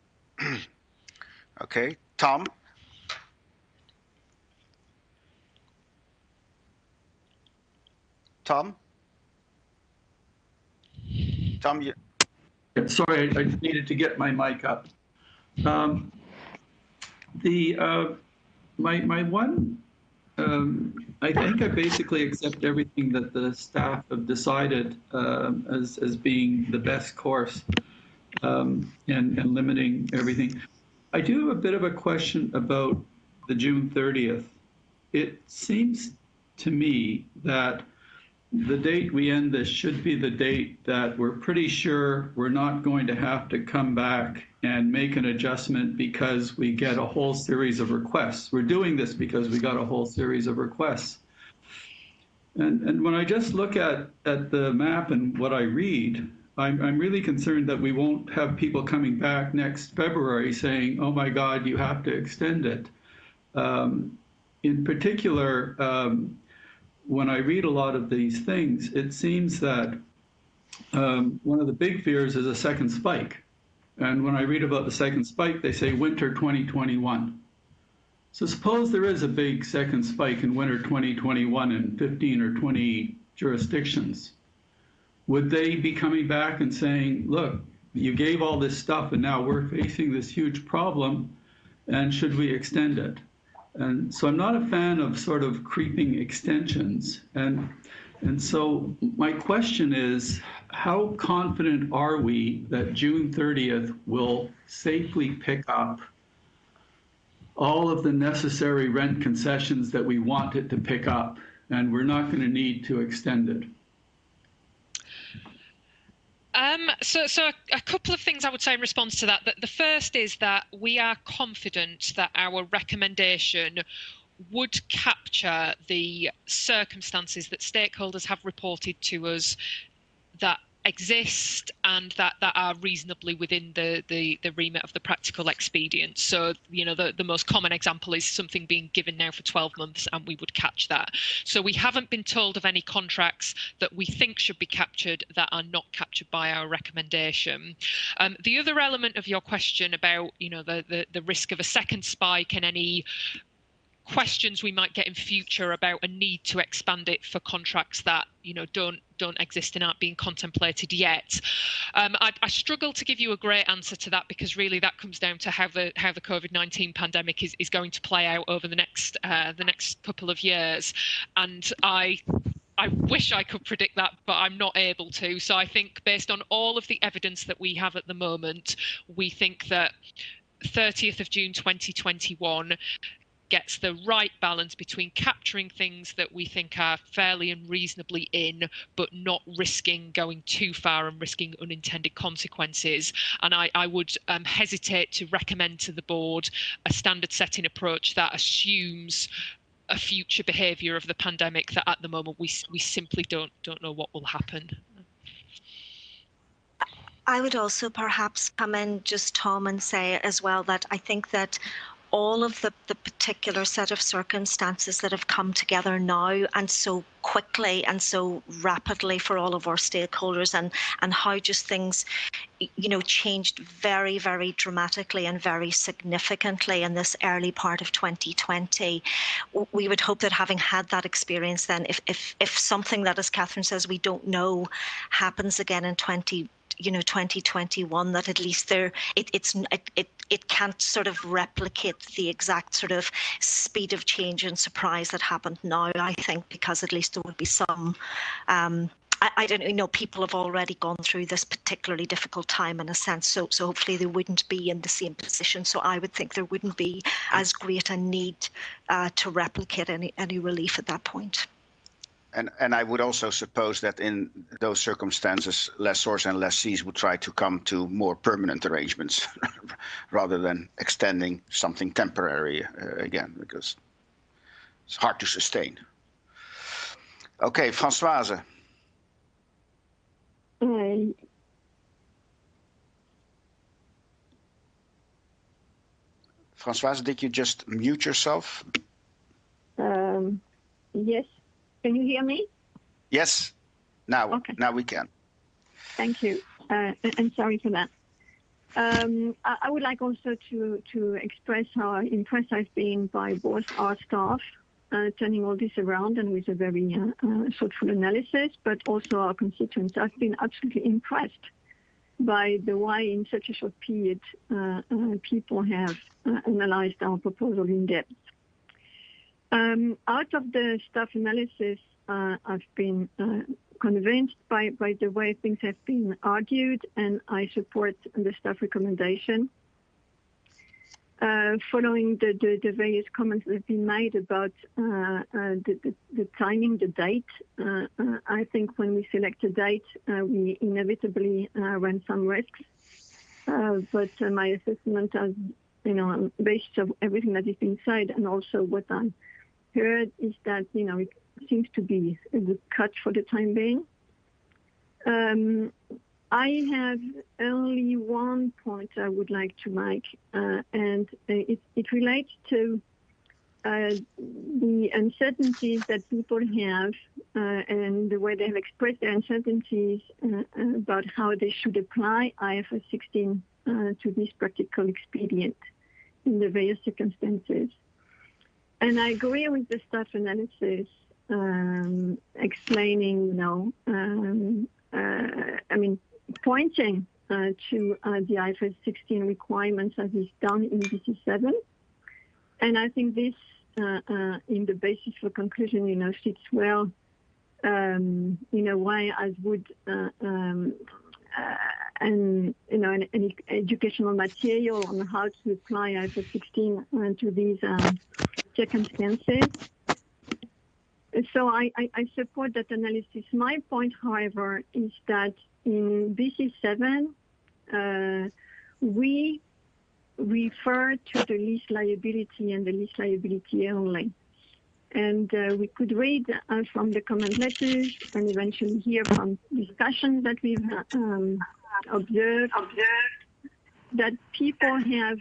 Okay, Tom. Tom. Tom, you. Sorry, I, I needed to get my mic up. Um, the uh, my my one. Um, I think I basically accept everything that the staff have decided um, as, as being the best course um, and, and limiting everything. I do have a bit of a question about the June thirtieth. It seems to me that the date we end this should be the date that we're pretty sure we're not going to have to come back and make an adjustment because we get a whole series of requests. We're doing this because we got a whole series of requests. And, and when I just look at, at the map and what I read, I'm, I'm really concerned that we won't have people coming back next February saying, oh my God, you have to extend it. Um, in particular, um, when I read a lot of these things, it seems that um, one of the big fears is a second spike. And when I read about the second spike, they say winter twenty twenty-one. So suppose there is a big second spike in winter twenty twenty-one in fifteen or twenty jurisdictions. Would they be coming back and saying, look, you gave all this stuff and now we're facing this huge problem, and should we extend it? And so I'm not a fan of sort of creeping extensions. And, and so my question is, how confident are we that June thirtieth will safely pick up all of the necessary rent concessions that we want it to pick up, and we're not going to need to extend it? Um, so, so a, a couple of things I would say in response to that. The, the first is that we are confident that our recommendation would capture the circumstances that stakeholders have reported to us that exist and that, that are reasonably within the, the, the remit of the practical expedient. So, you know, the, the most common example is something being given now for twelve months, and we would catch that. So we haven't been told of any contracts that we think should be captured that are not captured by our recommendation. Um, the other element of your question about, you know, the, the, the risk of a second spike and any questions we might get in future about a need to expand it for contracts that, you know, don't don't exist and aren't being contemplated yet. Um, I, I struggle to give you a great answer to that, because really that comes down to how the how the COVID nineteen pandemic is, is going to play out over the next uh, the next couple of years, and I. I wish I could predict that, but I'm not able to. So I think based on all of the evidence that we have at the moment, we think that thirtieth of June twenty twenty-one gets the right balance between capturing things that we think are fairly and reasonably in, but not risking going too far and risking unintended consequences. And I, I would um, hesitate to recommend to the board a standard setting approach that assumes a future behaviour of the pandemic that at the moment we we simply don't don't know what will happen. I would also perhaps come in, just Tom, and say as well that I think that all of the, the particular set of circumstances that have come together now and so quickly and so rapidly for all of our stakeholders, and, and how just things, you know, changed very, very dramatically and very significantly in this early part of twenty twenty. We would hope that having had that experience then, if, if, if something that, as Catherine says, we don't know happens again in twenty you know, twenty twenty-one, that at least there, it, it's it, it it can't sort of replicate the exact sort of speed of change and surprise that happened now, I think, because at least there would be some, um, I, I don't know, you know, people have already gone through this particularly difficult time in a sense, so so hopefully they wouldn't be in the same position. So I would think there wouldn't be as great a need uh, to replicate any, any relief at that point. And, and I would also suppose that in those circumstances, lessors and lessees would try to come to more permanent arrangements rather than extending something temporary uh, again, because it's hard to sustain. Okay, Françoise. Uh, Françoise, did you just mute yourself? Um, yes. Can you hear me? Yes. Now, okay. Now we can. Thank you. Uh, and sorry for that. Um, I, I would like also to, to express how impressed I've been by both our staff uh, turning all this around and with a very uh, uh, thoughtful analysis, but also our constituents. I've been absolutely impressed by the way in such a short period uh, uh, people have uh, analyzed our proposal in depth. Um, out of the staff analysis, uh, I've been uh, convinced by, by the way things have been argued, and I support the staff recommendation. Uh, following the, the, the various comments that have been made about uh, uh, the, the, the timing, the date, uh, uh, I think when we select a date, uh, we inevitably uh, run some risks. Uh, but uh, my assessment, as you know, based on everything that has been said, and also what I heard, is that you know it seems to be a good cut for the time being. Um, I have only one point I would like to make, uh, and it, it relates to uh, the uncertainties that people have uh, and the way they have expressed their uncertainties uh, about how they should apply I F R S sixteen uh, to this practical expedient in the various circumstances. And I agree with the staff analysis um, explaining, you know, um, uh, I mean, pointing uh, to uh, the I F R S sixteen requirements as is done in D C seven. And I think this, uh, uh, in the basis for conclusion, you know, fits well um, in a way as would uh, um, uh, and you know an, an educational material on how to apply I F R S sixteen uh, to these um, circumstances. So I, I, I support that analysis. My point, however, is that in B C seven, uh, we refer to the lease liability and the lease liability only. And uh, we could read uh, from the comment letters and eventually hear from discussions that we've um, observed, observed that people have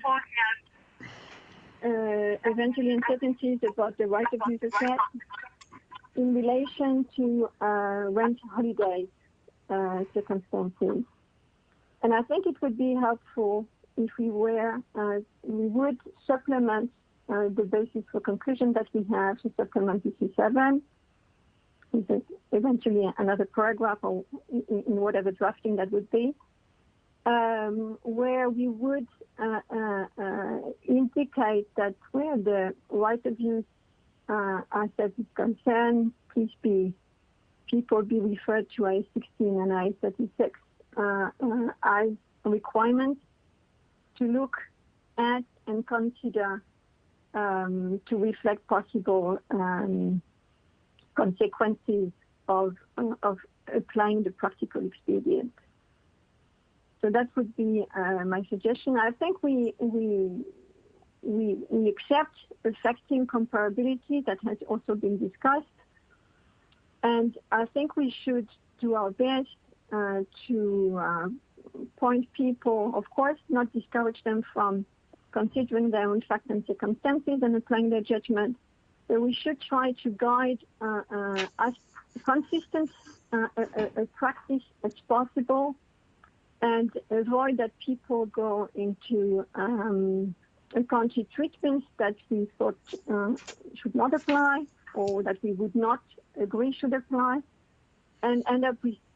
uh, eventually uncertainties about the right of use asset in relation to uh, rent holiday uh, circumstances. And I think it would be helpful if we were, uh, we would supplement uh, the basis for conclusion that we have to supplement B C seven, eventually another paragraph or in, in whatever drafting that would be, um, where we would uh, uh, uh, indicate that where the right of use uh, asset is concerned, please be, people be referred to I sixteen and I thirty-six uh, uh, as requirements to look at and consider um, to reflect possible um, consequences of, uh, of applying the practical expedient. So that would be uh, my suggestion. I think we, we, we, we accept affecting comparability that has also been discussed. And I think we should do our best uh, to uh, point people, of course, not discourage them from considering their own facts and circumstances and applying their judgment. But we should try to guide uh, uh, as consistent uh, a, a practice as possible and avoid that people go into um, country treatments that we thought uh, should not apply or that we would not agree should apply, and end up with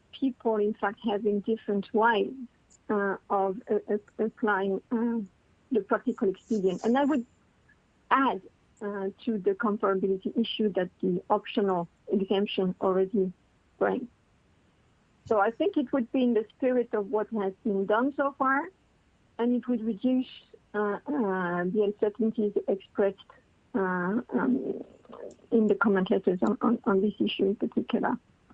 people, in fact, having different ways uh, of uh, uh, applying uh, the practical expedient. And I would add uh, to the comparability issue that the optional exemption already brings. So I think it would be in the spirit of what has been done so far, and it would reduce uh, uh, the uncertainties expressed uh, um, in the comment letters on, on, on this issue in particular.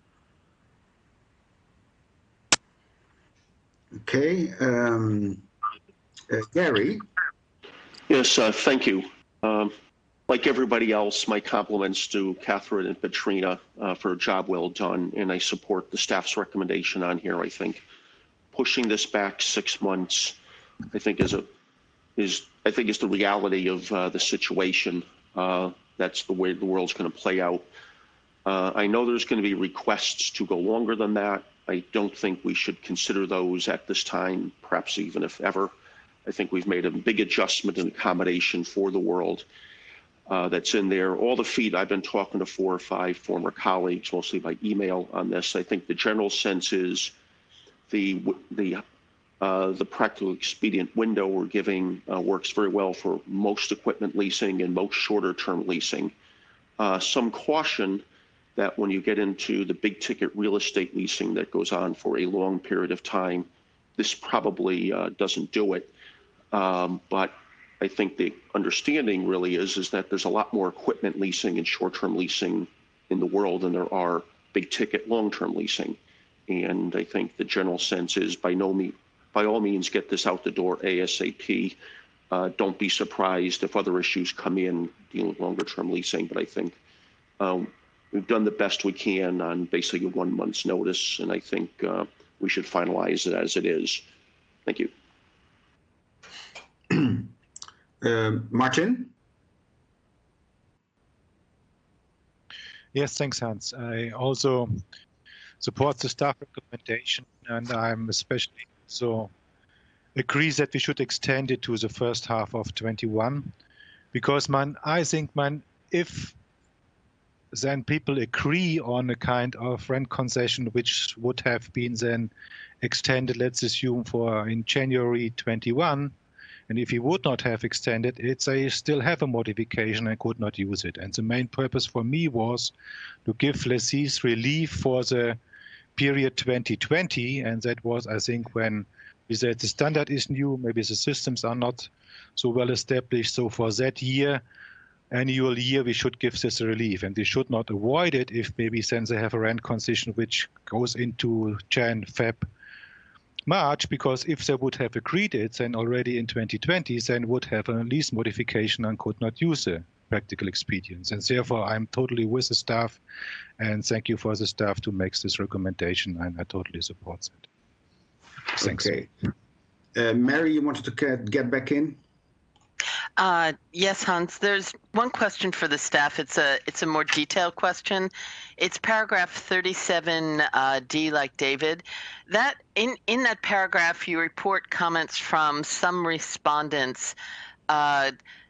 Okay, um, uh, Gary. Yes, uh, thank you. Um, like everybody else, my compliments to Catherine and Petrina uh, for a job well done, and I support the staff's recommendation on here. I think pushing this back six months, I think is a is I think is the reality of uh, the situation. Uh, that's the way the world's going to play out. Uh, I know there's going to be requests to go longer than that. I don't think we should consider those at this time, perhaps even if ever. I think we've made a big adjustment and accommodation for the world uh, that's in there. All the feed, I've been talking to four or five former colleagues, mostly by email on this. I think the general sense is the the uh, the practical expedient window we're giving uh, works very well for most equipment leasing and most shorter term leasing. Uh, some caution that when you get into the big ticket real estate leasing that goes on for a long period of time, this probably uh, doesn't do it. Um, but I think the understanding really is, is that there's a lot more equipment leasing and short-term leasing in the world than there are big ticket long-term leasing. And I think the general sense is by no means, by all means, get this out the door ASAP. Uh, don't be surprised if other issues come in dealing with longer-term leasing. But I think um, we've done the best we can on basically one month's notice, and I think uh, we should finalize it as it is. Thank you. uh, Martin? Yes, thanks, Hans. I also support the staff recommendation, and I'm especially so agree that we should extend it to the first half of twenty-one, because man, I think man, if then people agree on a kind of rent concession which would have been then extended, let's assume for in January twenty-one, and if he would not have extended it, they still have a modification and could not use it. And the main purpose for me was to give lessees relief for the period twenty twenty, and that was, I think, when we said the standard is new, maybe the systems are not so well established. So for that year, annual year, we should give this a relief, and we should not avoid it if maybe then they have a rent concession which goes into Jan, Feb, March, because if they would have agreed it, then already in twenty twenty, then would have a lease modification and could not use the practical expedience. And therefore, I'm totally with the staff, and thank you for the staff to make this recommendation, and I totally support it. Thanks. Okay. Uh, Mary, you wanted to get, get back in? Uh, yes, Hans. There's one question for the staff. It's a it's a more detailed question. It's paragraph thirty-seven uh, D, like David. That in in that paragraph, you report comments from some respondents, uh,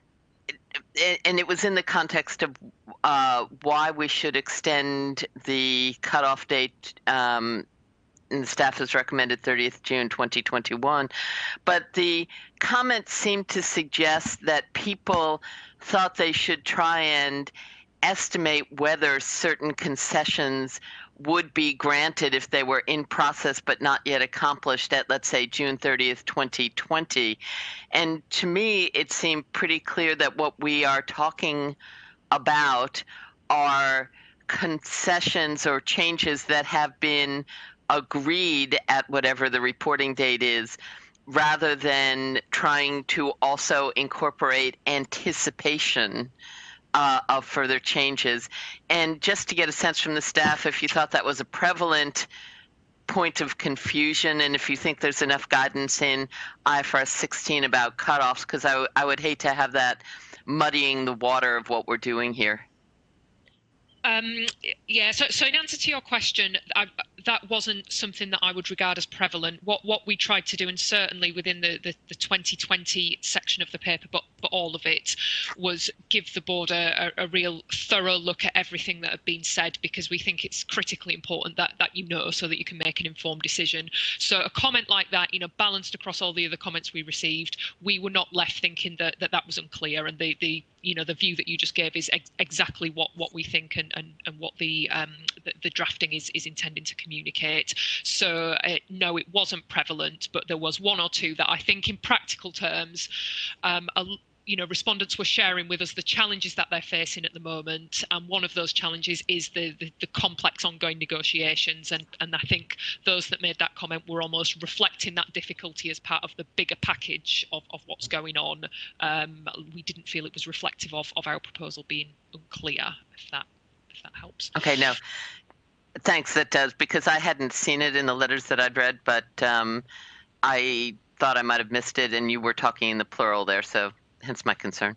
and it was in the context of uh, why we should extend the cutoff date. Um, and the staff has recommended thirtieth June twenty twenty-one, but the comments seem to suggest that people thought they should try and estimate whether certain concessions would be granted if they were in process but not yet accomplished at, let's say, June thirtieth twenty twenty. And to me, it seemed pretty clear that what we are talking about are concessions or changes that have been agreed at whatever the reporting date is, rather than trying to also incorporate anticipation uh, of further changes. And just to get a sense from the staff, if you thought that was a prevalent point of confusion, and if you think there's enough guidance in I F R S sixteen about cutoffs, because I, I would hate to have that muddying the water of what we're doing here. Um, yeah, so, so in answer to your question, I, that wasn't something that I would regard as prevalent. What what we tried to do, and certainly within the, the, the twenty twenty section of the paper, but but all of it, was give the board a, a, a real thorough look at everything that had been said, because we think it's critically important that that you know, so that you can make an informed decision. So a comment like that, you know, balanced across all the other comments we received, we were not left thinking that that, that was unclear, and the the you know the view that you just gave is ex exactly what what we think, and and, and what the um the, the drafting is is intending to communicate. So uh, no, it wasn't prevalent, but there was one or two that I think in practical terms, um a, you know, respondents were sharing with us the challenges that they're facing at the moment, and one of those challenges is the the, the complex ongoing negotiations, and and I think those that made that comment were almost reflecting that difficulty as part of the bigger package of, of what's going on. Um, we didn't feel it was reflective of, of our proposal being unclear, if that if that helps. Okay, no, thanks, that does, because I hadn't seen it in the letters that I'd read, but um, I thought I might have missed it, and you were talking in the plural there, so hence my concern.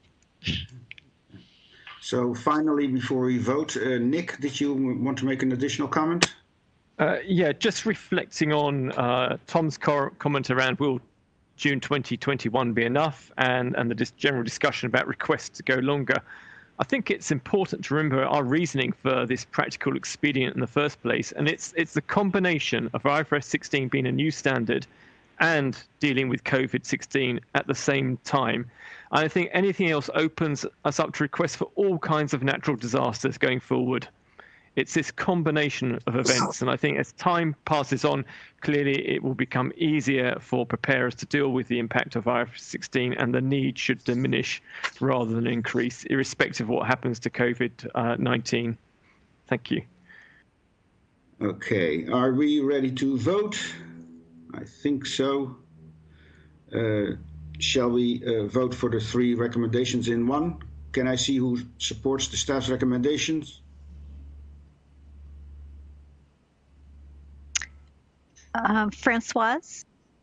So finally, before we vote, uh, Nick, did you want to make an additional comment? Uh, yeah, just reflecting on uh, Tom's co comment around will June twenty twenty-one be enough, and, and the dis general discussion about requests to go longer. I think it's important to remember our reasoning for this practical expedient in the first place, and it's, it's the combination of I F R S sixteen being a new standard and dealing with COVID sixteen at the same time. I don't think anything else opens us up to requests for all kinds of natural disasters going forward. It's this combination of events, and I think as time passes on, clearly it will become easier for preparers to deal with the impact of I F R S sixteen, and the need should diminish rather than increase, irrespective of what happens to COVID nineteen. Thank you. Okay, are we ready to vote? I think so. Uh, shall we uh, vote for the three recommendations in one? Can I see who supports the staff's recommendations? Um, Francoise?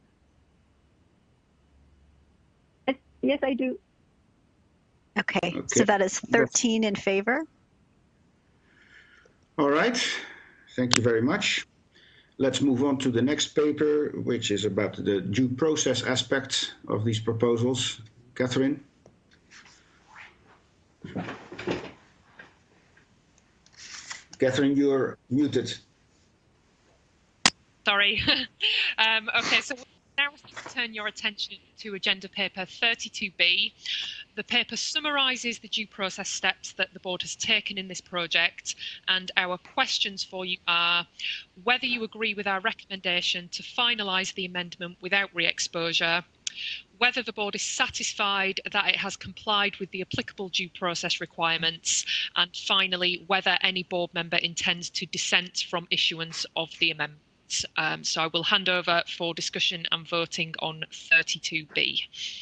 Yes, I do. Okay, Okay. So that is thirteen in favor. All right, thank you very much. Let's move on to the next paper, which is about the due process aspects of these proposals. Catherine? Catherine, you're muted. Sorry. um, okay, so now turn your attention to agenda paper thirty-two B. The paper summarises the due process steps that the board has taken in this project, and our questions for you are whether you agree with our recommendation to finalise the amendment without re-exposure, whether the board is satisfied that it has complied with the applicable due process requirements, and finally, whether any board member intends to dissent from issuance of the amendment. Um, so I will hand over for discussion and voting on thirty-two B.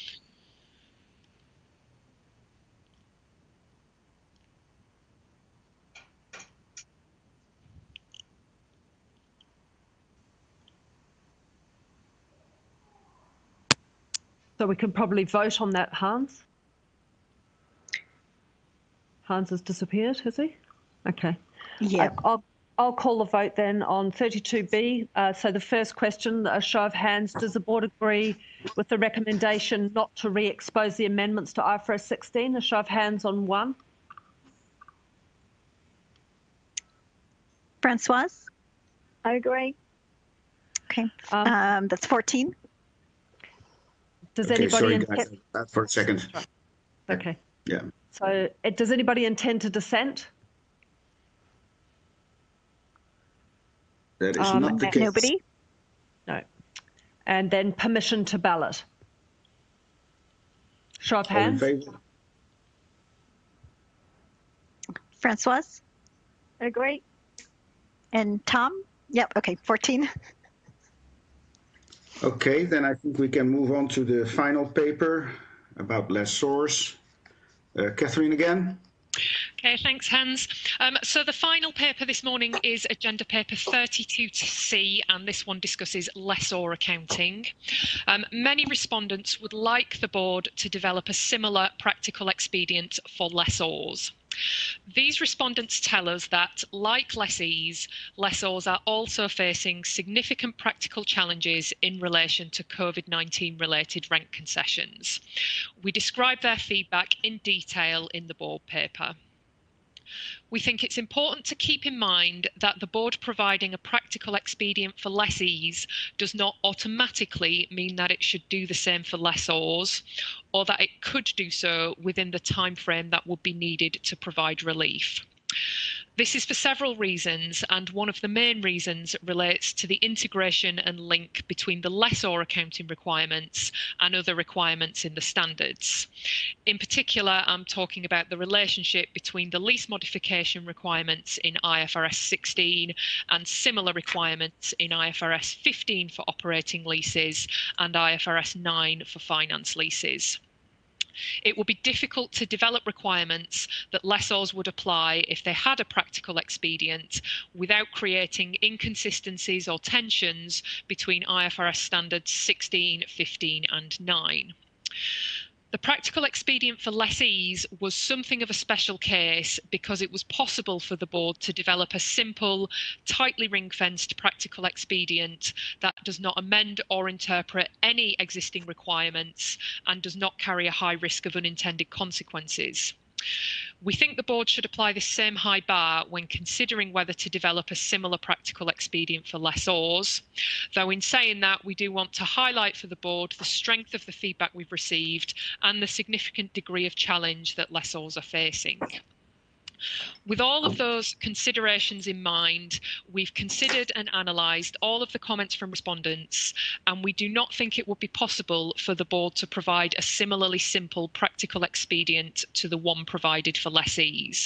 So we can probably vote on that, Hans. Hans has disappeared, has he? Okay. Yeah. I, I'll, I'll call the vote then on thirty-two B. Uh, so the first question, a show of hands, does the board agree with the recommendation not to re-expose the amendments to I F R S sixteen? A show of hands on one. Francoise? I agree. Okay, Um, um, that's fourteen. Does Okay, anybody sorry, intend? guys, that for a second. Okay. Yeah. So uh, does anybody intend to dissent? That is Um, not the case. Nobody? No. And then permission to ballot. Show of All in hands. favor? Francoise? Agree. And Tom? Yep, okay, fourteen. Okay, then I think we can move on to the final paper about lessors. Uh, Catherine again. Okay, thanks, Hans. Um, so the final paper this morning is agenda paper thirty-two C, and this one discusses lessor accounting. Um, many respondents would like the board to develop a similar practical expedient for lessors. These respondents tell us that, like lessees, lessors are also facing significant practical challenges in relation to COVID nineteen related rent concessions. We describe their feedback in detail in the board paper. We think it's important to keep in mind that the board providing a practical expedient for lessees does not automatically mean that it should do the same for lessors, or that it could do so within the time frame that would be needed to provide relief. This is for several reasons, and one of the main reasons relates to the integration and link between the lessor accounting requirements and other requirements in the standards. In particular, I'm talking about the relationship between the lease modification requirements in I F R S sixteen and similar requirements in I F R S fifteen for operating leases and I F R S nine for finance leases. It would be difficult to develop requirements that lessors would apply if they had a practical expedient without creating inconsistencies or tensions between I F R S standards sixteen, fifteen and nine. The practical expedient for lessees was something of a special case because it was possible for the board to develop a simple, tightly ring-fenced practical expedient that does not amend or interpret any existing requirements and does not carry a high risk of unintended consequences. We think the board should apply this same high bar when considering whether to develop a similar practical expedient for lessors, though in saying that we do want to highlight for the board the strength of the feedback we've received and the significant degree of challenge that lessors are facing. With all of those considerations in mind, we've considered and analysed all of the comments from respondents, and we do not think it would be possible for the board to provide a similarly simple practical expedient to the one provided for lessees.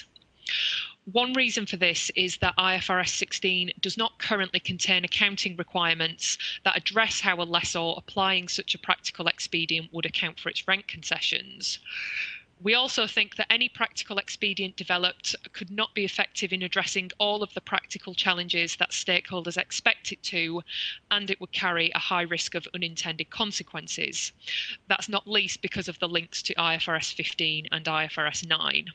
One reason for this is that I F R S sixteen does not currently contain accounting requirements that address how a lessor applying such a practical expedient would account for its rent concessions. We also think that any practical expedient developed could not be effective in addressing all of the practical challenges that stakeholders expect it to, and it would carry a high risk of unintended consequences. That's not least because of the links to I F R S fifteen and I F R S nine.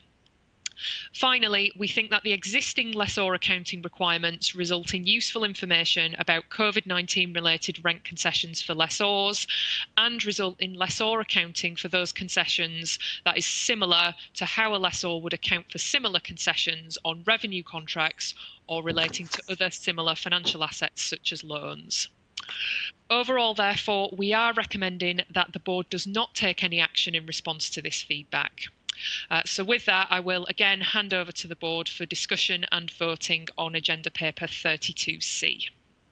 Finally, we think that the existing lessor accounting requirements result in useful information about COVID nineteen related rent concessions for lessors and result in lessor accounting for those concessions that is similar to how a lessor would account for similar concessions on revenue contracts or relating to other similar financial assets such as loans. Overall, therefore, we are recommending that the board does not take any action in response to this feedback. Uh, so with that, I will again hand over to the board for discussion and voting on agenda paper thirty-two C.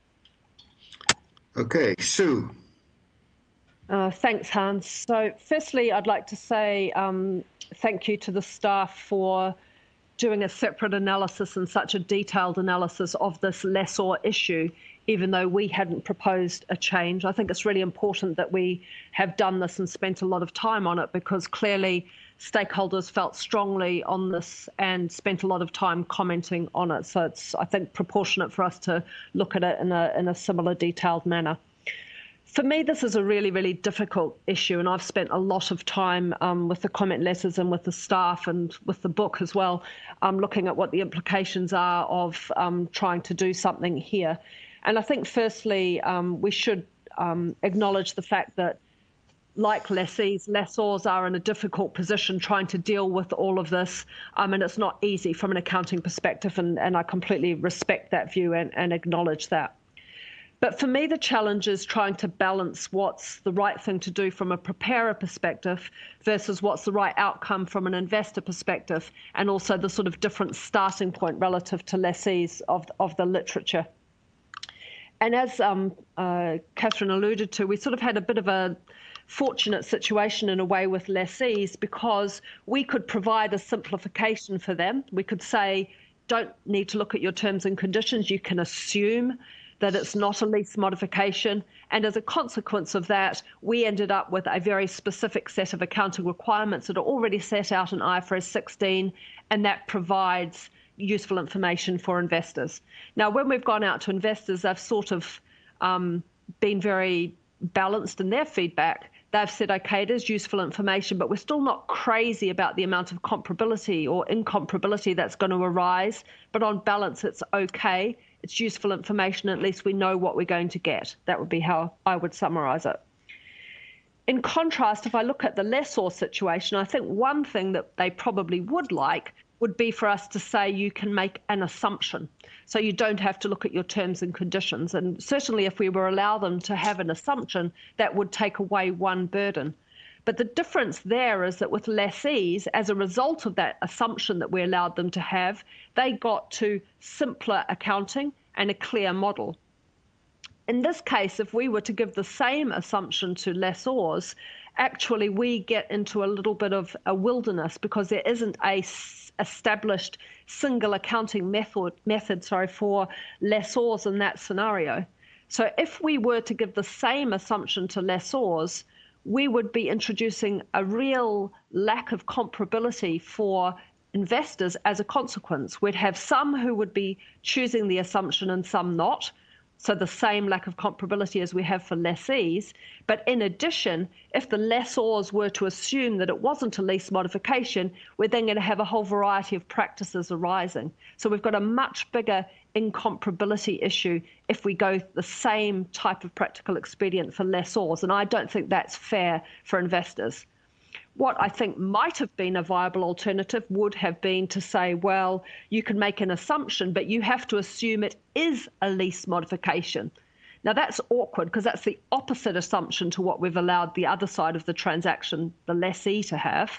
Okay, Sue. Uh, thanks, Hans. So firstly, I'd like to say um, thank you to the staff for doing a separate analysis and such a detailed analysis of this lessor issue, even though we hadn't proposed a change. I think it's really important that we have done this and spent a lot of time on it, because clearly stakeholders felt strongly on this and spent a lot of time commenting on it. So it's, I think, proportionate for us to look at it in a, in a similar detailed manner. For me, this is a really, really difficult issue, and I've spent a lot of time um, with the comment letters and with the staff and with the book as well, um, looking at what the implications are of um, trying to do something here. And I think, firstly, um, we should um, acknowledge the fact that, like lessees, lessors are in a difficult position trying to deal with all of this, um, and it's not easy from an accounting perspective, and, and I completely respect that view and, and acknowledge that. But for me, the challenge is trying to balance what's the right thing to do from a preparer perspective versus what's the right outcome from an investor perspective, and also the sort of different starting point relative to lessees of, of the literature. And as um, uh, Catherine alluded to, we sort of had a bit of a fortunate situation in a way with lessees, because we could provide a simplification for them. We could say, don't need to look at your terms and conditions. You can assume that it's not a lease modification. And as a consequence of that, we ended up with a very specific set of accounting requirements that are already set out in I F R S sixteen, and that provides useful information for investors. Now, when we've gone out to investors, they've sort of um, been very balanced in their feedback. they've said, okay, it is useful information, but we're still not crazy about the amount of comparability or incomparability that's going to arise. But on balance, it's okay. It's useful information. At least we know what we're going to get. That would be how I would summarize it. In contrast, if I look at the lessor situation, I think one thing that they probably would like would be for us to say you can make an assumption. So you don't have to look at your terms and conditions. And certainly if we were allow them to have an assumption, that would take away one burden. But the difference there is that with lessees, as a result of that assumption that we allowed them to have, they got to simpler accounting and a clear model. In this case, if we were to give the same assumption to lessors, actually we get into a little bit of a wilderness because there isn't a established single accounting method, method sorry, for lessors in that scenario. So if we were to give the same assumption to lessors, we would be introducing a real lack of comparability for investors as a consequence. We'd have some who would be choosing the assumption and some not. So the same lack of comparability as we have for lessees. But in addition, if the lessors were to assume that it wasn't a lease modification, we're then going to have a whole variety of practices arising. So we've got a much bigger incomparability issue if we go the same type of practical expedient for lessors. And I don't think that's fair for investors. What I think might have been a viable alternative would have been to say, well, you can make an assumption, but you have to assume it is a lease modification. Now, that's awkward because that's the opposite assumption to what we've allowed the other side of the transaction, the lessee, to have.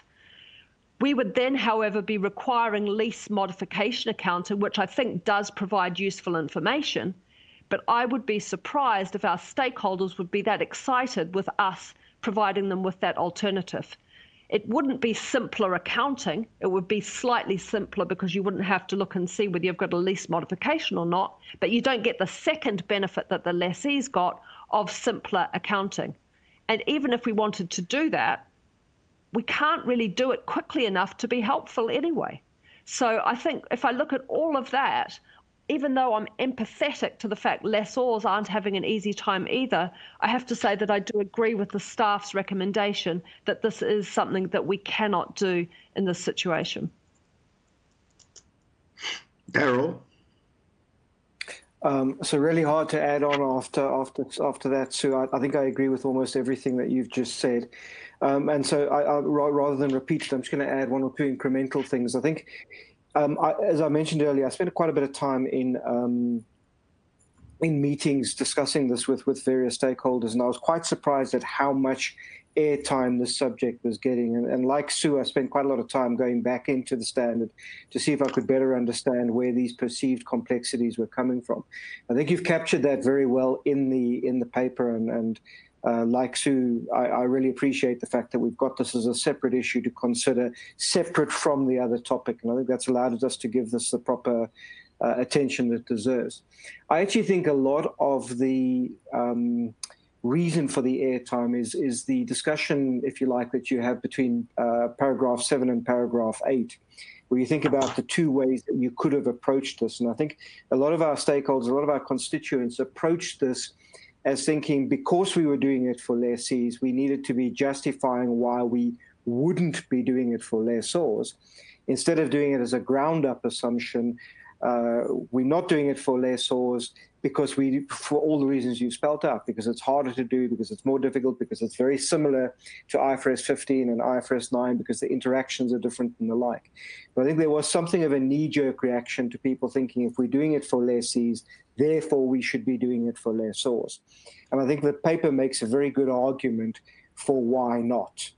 We would then, however, be requiring lease modification accounting, which I think does provide useful information. But I would be surprised if our stakeholders would be that excited with us providing them with that alternative. It wouldn't be simpler accounting. It would be slightly simpler because you wouldn't have to look and see whether you've got a lease modification or not, but you don't get the second benefit that the lessee's got of simpler accounting. And even if we wanted to do that, we can't really do it quickly enough to be helpful anyway. So I think if I look at all of that, even though I'm empathetic to the fact lessors aren't having an easy time either, I have to say that I do agree with the staff's recommendation that this is something that we cannot do in this situation. Daryl? Um, so really hard to add on after after after that, Sue. I, I think I agree with almost everything that you've just said. Um, and so I, I, rather than repeat it, I'm just going to add one or two incremental things. I think Um, I, as I mentioned earlier, I spent quite a bit of time in um, in meetings discussing this with, with various stakeholders, and I was quite surprised at how much airtime this subject was getting. And, and like Sue, I spent quite a lot of time going back into the standard to see if I could better understand where these perceived complexities were coming from. I think you've captured that very well in the in the paper, and, and Uh, like Sue, I, I really appreciate the fact that we've got this as a separate issue to consider, separate from the other topic. And I think that's allowed us to give this the proper uh, attention it deserves. I actually think a lot of the um, reason for the airtime is, is the discussion, if you like, that you have between uh, paragraph seven and paragraph eight, where you think about the two ways that you could have approached this. And I think a lot of our stakeholders, a lot of our constituents approached this as thinking because we were doing it for lessees, we needed to be justifying why we wouldn't be doing it for lessors. Instead of doing it as a ground-up assumption, uh, we're not doing it for lessors because we, for all the reasons you spelt out, because it's harder to do, because it's more difficult, because it's very similar to I F R S fifteen and I F R S nine, because the interactions are different and the like. But I think there was something of a knee-jerk reaction to people thinking if we're doing it for lessees, therefore we should be doing it for lessors. And I think the paper makes a very good argument for why not.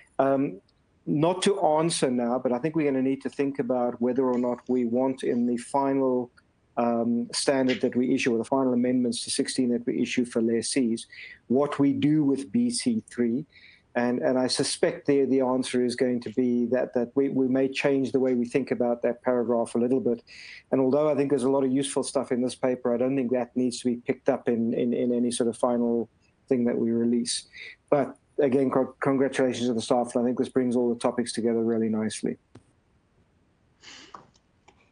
Um, not to answer now, but I think we're going to need to think about whether or not we want in the final um, standard that we issue, or the final amendments to sixteen that we issue for lessees, what we do with B C three. And, and I suspect there the answer is going to be that, that we, we may change the way we think about that paragraph a little bit. And although I think there's a lot of useful stuff in this paper, I don't think that needs to be picked up in, in, in any sort of final thing that we release. But again, co- congratulations to the staff. And I think this brings all the topics together really nicely.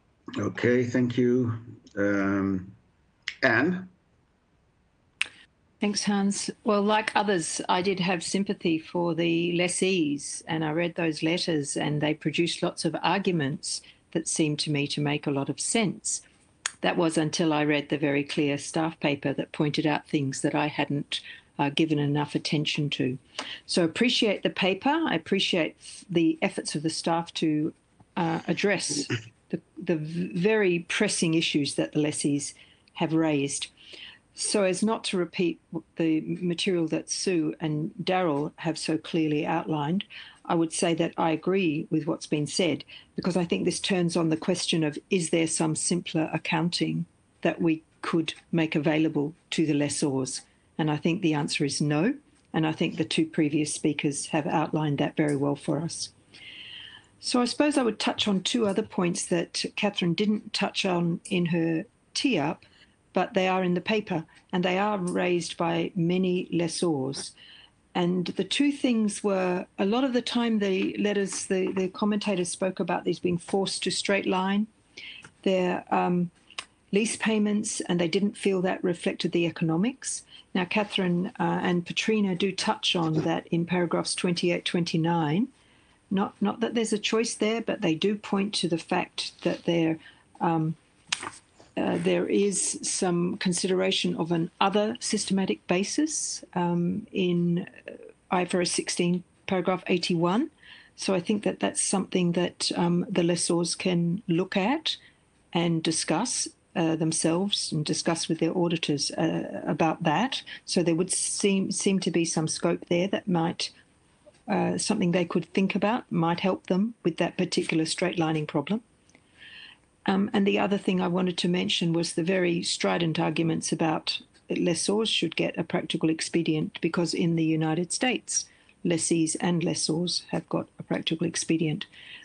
Okay, thank you. Um, Anne? Thanks, Hans. Well, like others, I did have sympathy for the lessees, and I read those letters, and they produced lots of arguments that seemed to me to make a lot of sense. That was until I read the very clear staff paper that pointed out things that I hadn't uh, given enough attention to. So appreciate the paper. I appreciate the efforts of the staff to uh, address the, the very pressing issues that the lessees have raised. So as not to repeat the material that Sue and Daryl have so clearly outlined, I would say that I agree with what's been said, because I think this turns on the question of, is there some simpler accounting that we could make available to the lessors? And I think the answer is no. And I think the two previous speakers have outlined that very well for us. So I suppose I would touch on two other points that Catherine didn't touch on in her tee-up, but they are in the paper, and they are raised by many lessors. And the two things were, a lot of the time the letters, the, the commentators spoke about these being forced to straight line their um, lease payments, and they didn't feel that reflected the economics. Now, Catherine uh, and Petrina do touch on that in paragraphs twenty-eight, twenty-nine. Not, not that there's a choice there, but they do point to the fact that they're um, Uh, there is some consideration of an other systematic basis um, in I F R S sixteen, paragraph eighty-one. So I think that that's something that um, the lessors can look at and discuss uh, themselves and discuss with their auditors uh, about that. So there would seem seem to be some scope there that might, uh, something they could think about, might help them with that particular straight lining problem. Um, and the other thing I wanted to mention was the very strident arguments about lessors should get a practical expedient, because in the United States, lessees and lessors have got a practical expedient.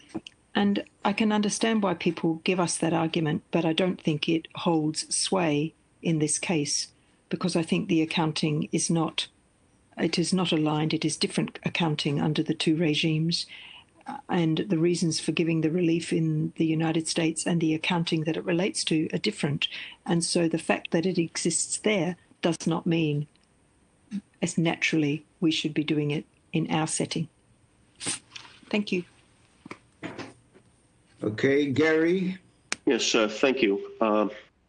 And I can understand why people give us that argument, but I don't think it holds sway in this case, because I think the accounting is not, it is not aligned, it is different accounting under the two regimes. And the reasons for giving the relief in the United States and the accounting that it relates to are different. And so the fact that it exists there does not mean as naturally we should be doing it in our setting. Thank you. Okay, Gary. Yes, uh, thank you. Um,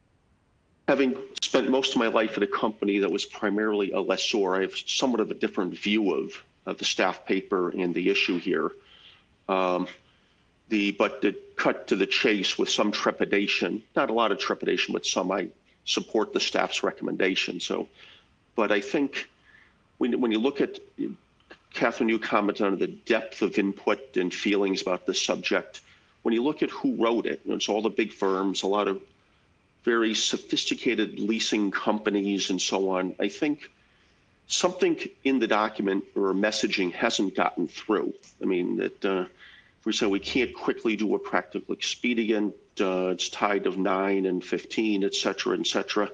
having spent most of my life at a company that was primarily a lessor, I have somewhat of a different view of, of the staff paper and the issue here. Um, the but to cut to the chase with some trepidation, not a lot of trepidation, but some, I support the staff's recommendation. So, but I think when, when you look at, Catherine, you commented on the depth of input and feelings about this subject. When you look at who wrote it, you know, it's all the big firms, a lot of very sophisticated leasing companies and so on. I think something in the document or messaging hasn't gotten through. I mean, that uh, if we say we can't quickly do a practical expedient, uh, it's tied of nine and fifteen, et cetera, et cetera.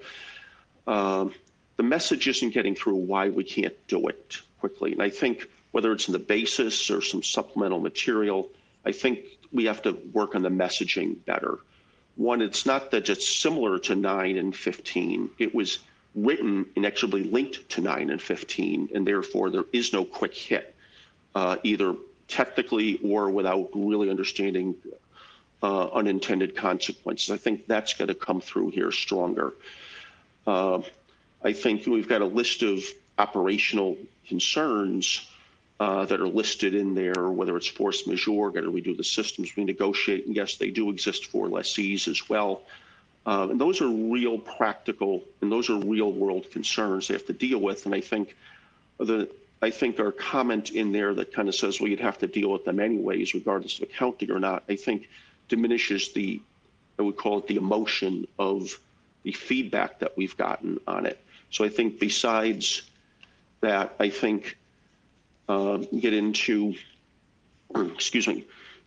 Um, the message isn't getting through why we can't do it quickly. And I think whether it's in the basis or some supplemental material, I think we have to work on the messaging better. One, it's not that it's similar to nine and fifteen. It was written inexorably linked to nine and fifteen, and therefore there is no quick hit, uh, either technically or without really understanding uh, unintended consequences. I think that's going to come through here stronger. Uh, I think we've got a list of operational concerns uh, that are listed in there, whether it's force majeure, got to redo the systems we negotiate, and yes, they do exist for lessees as well. Uh, and those are real practical, and those are real world concerns they have to deal with. And I think the, I think our comment in there that kind of says, well, you'd have to deal with them anyways, regardless of accounting or not, I think diminishes the, I would call it the emotion of the feedback that we've gotten on it. So I think besides that, I think uh, get into, excuse me,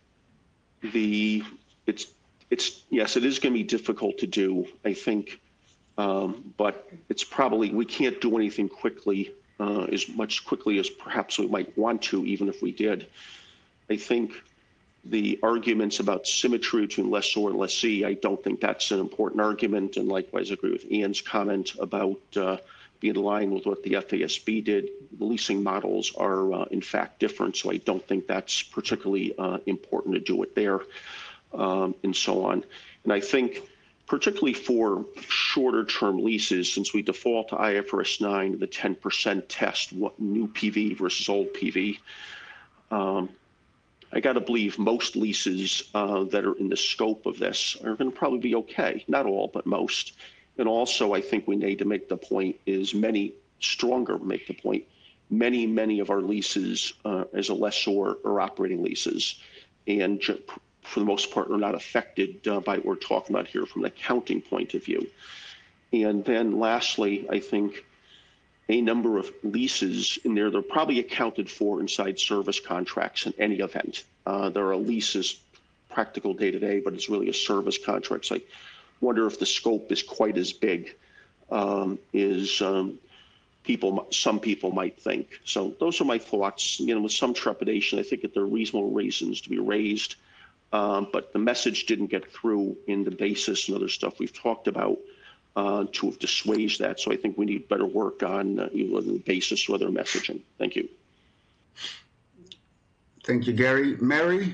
the, it's, It's yes, it is going to be difficult to do, I think, um, but it's probably, we can't do anything quickly, uh, as much quickly as perhaps we might want to, even if we did. I think the arguments about symmetry between lessor and lessee, I don't think that's an important argument, and likewise agree with Ian's comment about uh, be in line with what the F A S B did. The leasing models are, uh, in fact, different, so I don't think that's particularly uh, important to do it there, um, and so on. And I think, particularly for shorter term leases, since we default to I F R S nine, the ten percent test, what new P V versus old P V, um, I got to believe most leases uh, that are in the scope of this are going to probably be okay. Not all, but most. And also, I think we need to make the point is many, stronger make the point, many, many of our leases uh, as a lessor are operating leases. And for the most part, are not affected uh, by what we're talking about here from an accounting point of view. And then lastly, I think a number of leases in there, they're probably accounted for inside service contracts in any event. Uh, there are leases practical day to day, but it's really a service contract. So I wonder if the scope is quite as big um, as um, people, some people might think. So those are my thoughts. You know, with some trepidation, I think that there are reasonable reasons to be raised, um, but the message didn't get through in the basis and other stuff we've talked about. Uh, to have dissuaged that. So I think we need better work on uh, either the basis or their messaging. Thank you. Thank you, Gary. Mary?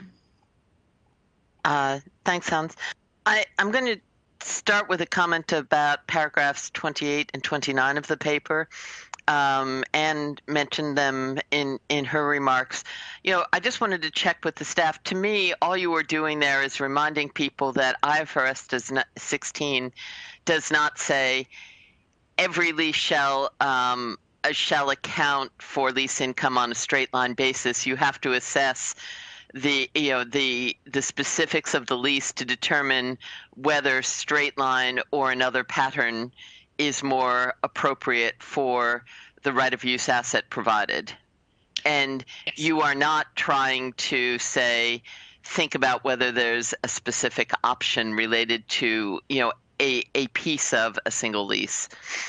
Uh, thanks, Hans. I, I'm going to start with a comment about paragraphs twenty-eight and twenty-nine of the paper. Um, and mentioned them in, in her remarks. You know, I just wanted to check with the staff. To me, all you were doing there is reminding people that I F R S does not, sixteen does not say every lease shall um, shall account for lease income on a straight line basis. You have to assess the you know the the specifics of the lease to determine whether straight line or another pattern is more appropriate for the right of use asset provided. And yes. You are not trying to say, think about whether there's a specific option related to, you know, a, a piece of a single lease.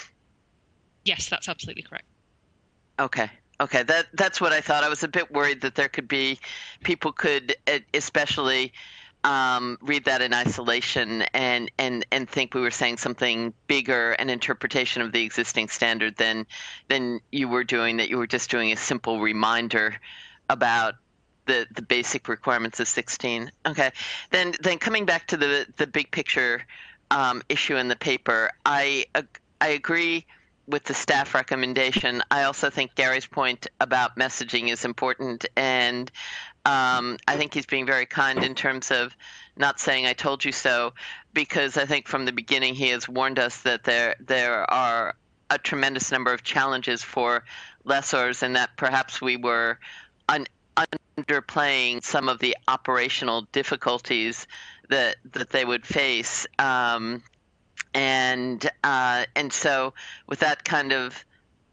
Yes, that's absolutely correct. Okay. Okay. That that's what I thought. I was a bit worried that there could be, people could especially Um, read that in isolation and, and, and think we were saying something bigger, an interpretation of the existing standard than than you were doing, that you were just doing a simple reminder about the, the basic requirements of sixteen. Okay, then then coming back to the, the big picture um, issue in the paper, I I agree with the staff recommendation. I also think Gary's point about messaging is important, and Um, I think he's being very kind in terms of not saying "I told you so," because I think from the beginning he has warned us that there there are a tremendous number of challenges for lessors, and that perhaps we were un underplaying some of the operational difficulties that that they would face. Um, and uh, and so with that kind of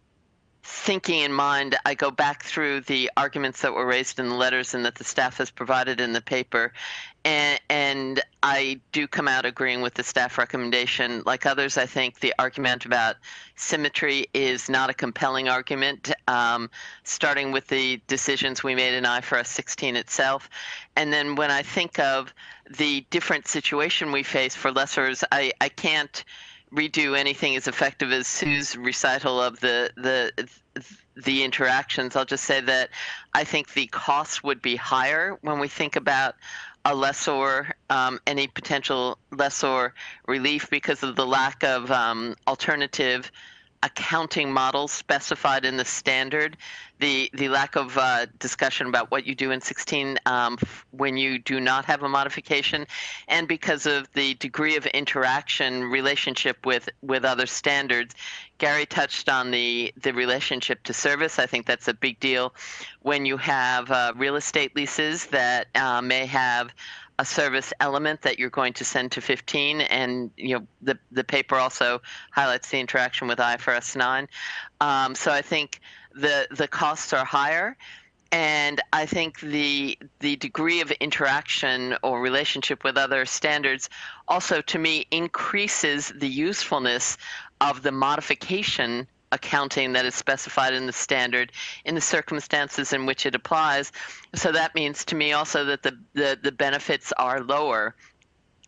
thinking in mind, I go back through the arguments that were raised in the letters and that the staff has provided in the paper, and, and I do come out agreeing with the staff recommendation. Like others, I think the argument about symmetry is not a compelling argument, um, starting with the decisions we made in I F R S sixteen itself. And then when I think of the different situation we face for lessors, I, I can't redo anything as effective as Sue's recital of the the the interactions. I'll just say that I think the costs would be higher when we think about a lessor, um, any potential lessor relief, because of the lack of um, alternative accounting models specified in the standard, the the lack of uh, discussion about what you do in sixteen um, when you do not have a modification, and because of the degree of interaction relationship with with other standards. Gary touched on the the relationship to service. I think that's a big deal when you have uh, real estate leases that uh, may have a service element that you're going to send to fifteen, and you know the the paper also highlights the interaction with I F R S nine. Um, so I think the the costs are higher, and I think the the degree of interaction or relationship with other standards also, to me, increases the usefulness of the modification accounting that is specified in the standard in the circumstances in which it applies. So that means to me also that the, the, the benefits are lower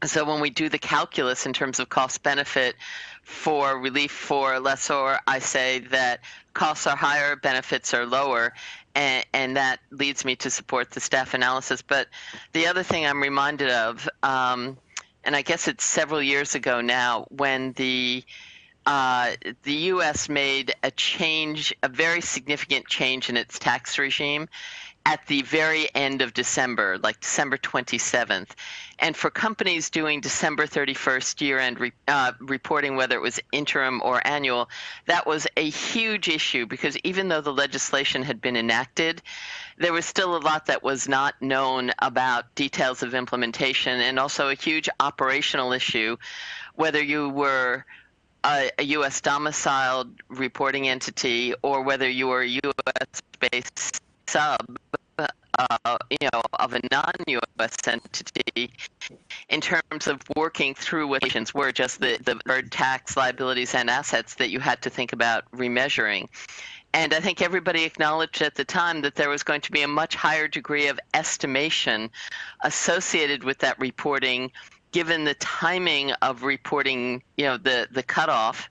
So when we do the calculus in terms of cost benefit for relief for lessor, I say that costs are higher, benefits are lower, and, and that leads me to support the staff analysis. But the other thing I'm reminded of, um, and I guess it's several years ago now, when the uh, the U S made a change, a very significant change in its tax regime at the very end of December, like December twenty-seventh. And for companies doing December thirty-first year-end re uh, reporting, whether it was interim or annual, that was a huge issue because even though the legislation had been enacted, there was still a lot that was not known about details of implementation, and also a huge operational issue, whether you were a, a U S domiciled reporting entity or whether you were a U S-based sub, uh, you know, of a non-U S entity, in terms of working through what were just the, the deferred tax liabilities and assets that you had to think about remeasuring. And I think everybody acknowledged at the time that there was going to be a much higher degree of estimation associated with that reporting, given the timing of reporting, you know, the, the cutoff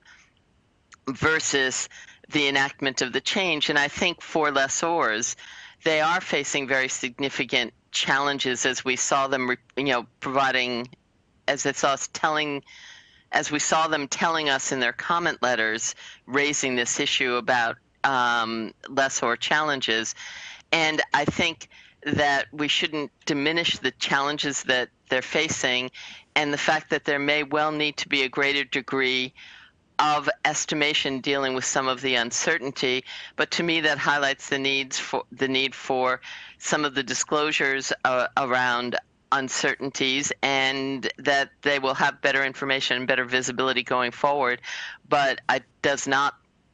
versus the enactment of the change. And I think for lessors, they are facing very significant challenges as we saw them, you know, providing, as they saw us telling, as we saw them telling us in their comment letters, raising this issue about um, lessor challenges. And I think that we shouldn't diminish the challenges that they're facing, and the fact that there may well need to be a greater degree of estimation dealing with some of the uncertainty. But to me, that highlights the needs for the need for some of the disclosures uh, around uncertainties, and that they will have better information and better visibility going forward. But it does not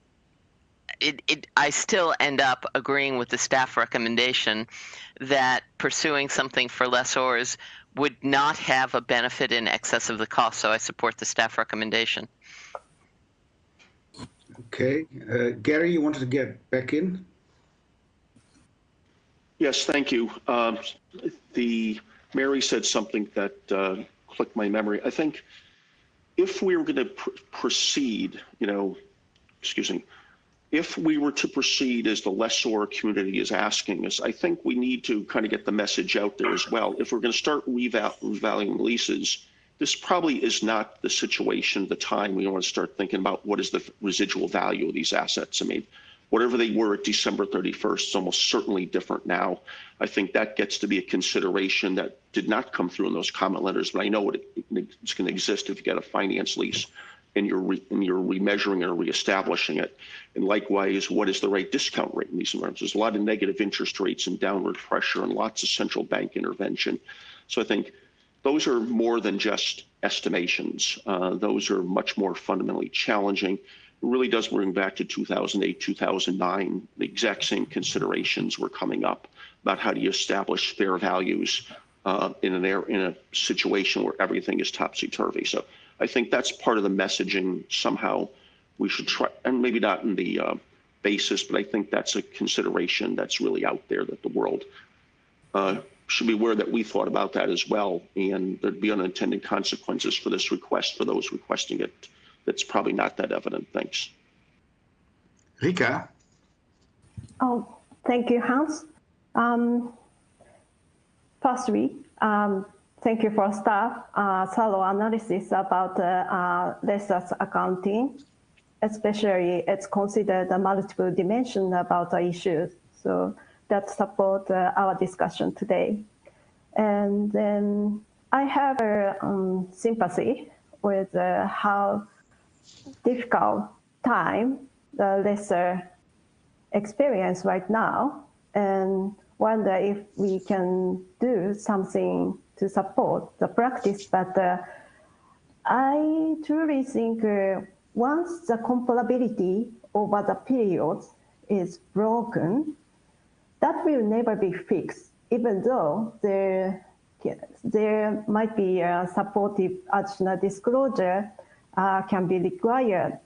It, it, I still end up agreeing with the staff recommendation that pursuing something for lessors would not have a benefit in excess of the cost. So I support the staff recommendation. Okay. Uh, Gary, you wanted to get back in? Yes, thank you. Um, the Mary said something that uh, clicked my memory. I think if we were going to pr proceed, you know, excuse me, if we were to proceed as the lessor community is asking us, I think we need to kind of get the message out there as well. If we're going to start reval revaluing leases, this probably is not the situation, the time we want to start thinking about what is the residual value of these assets. I mean, whatever they were at December thirty-first is almost certainly different now. I think that gets to be a consideration that did not come through in those comment letters, but I know it, it's going to exist if you get a finance lease and you're, re, and you're remeasuring or reestablishing it. And likewise, what is the right discount rate in these environments? There's a lot of negative interest rates and downward pressure and lots of central bank intervention. So I think those are more than just estimations. Uh, those are much more fundamentally challenging. It really does bring back to two thousand eight, two thousand nine. The exact same considerations were coming up about how do you establish fair values uh, in an air, in a situation where everything is topsy-turvy. So I think that's part of the messaging somehow we should try, and maybe not in the uh, basis, but I think that's a consideration that's really out there that the world uh, should be aware that we thought about that as well, and there'd be unintended consequences for this request for those requesting it. That's probably not that evident. Thanks. Rika? Oh, thank you, Hans. Um, firstly, um, thank you for staff uh, thorough analysis about uh, uh, lessors accounting, especially it's considered a multiple dimension about the issues. So that support uh, our discussion today. And then I have a um, sympathy with uh, how difficult time the lessor experience right now, and wonder if we can do something to support the practice. But uh, I truly think uh, once the comparability over the periods is broken, that will never be fixed, even though there, there might be a supportive additional disclosure uh, can be required.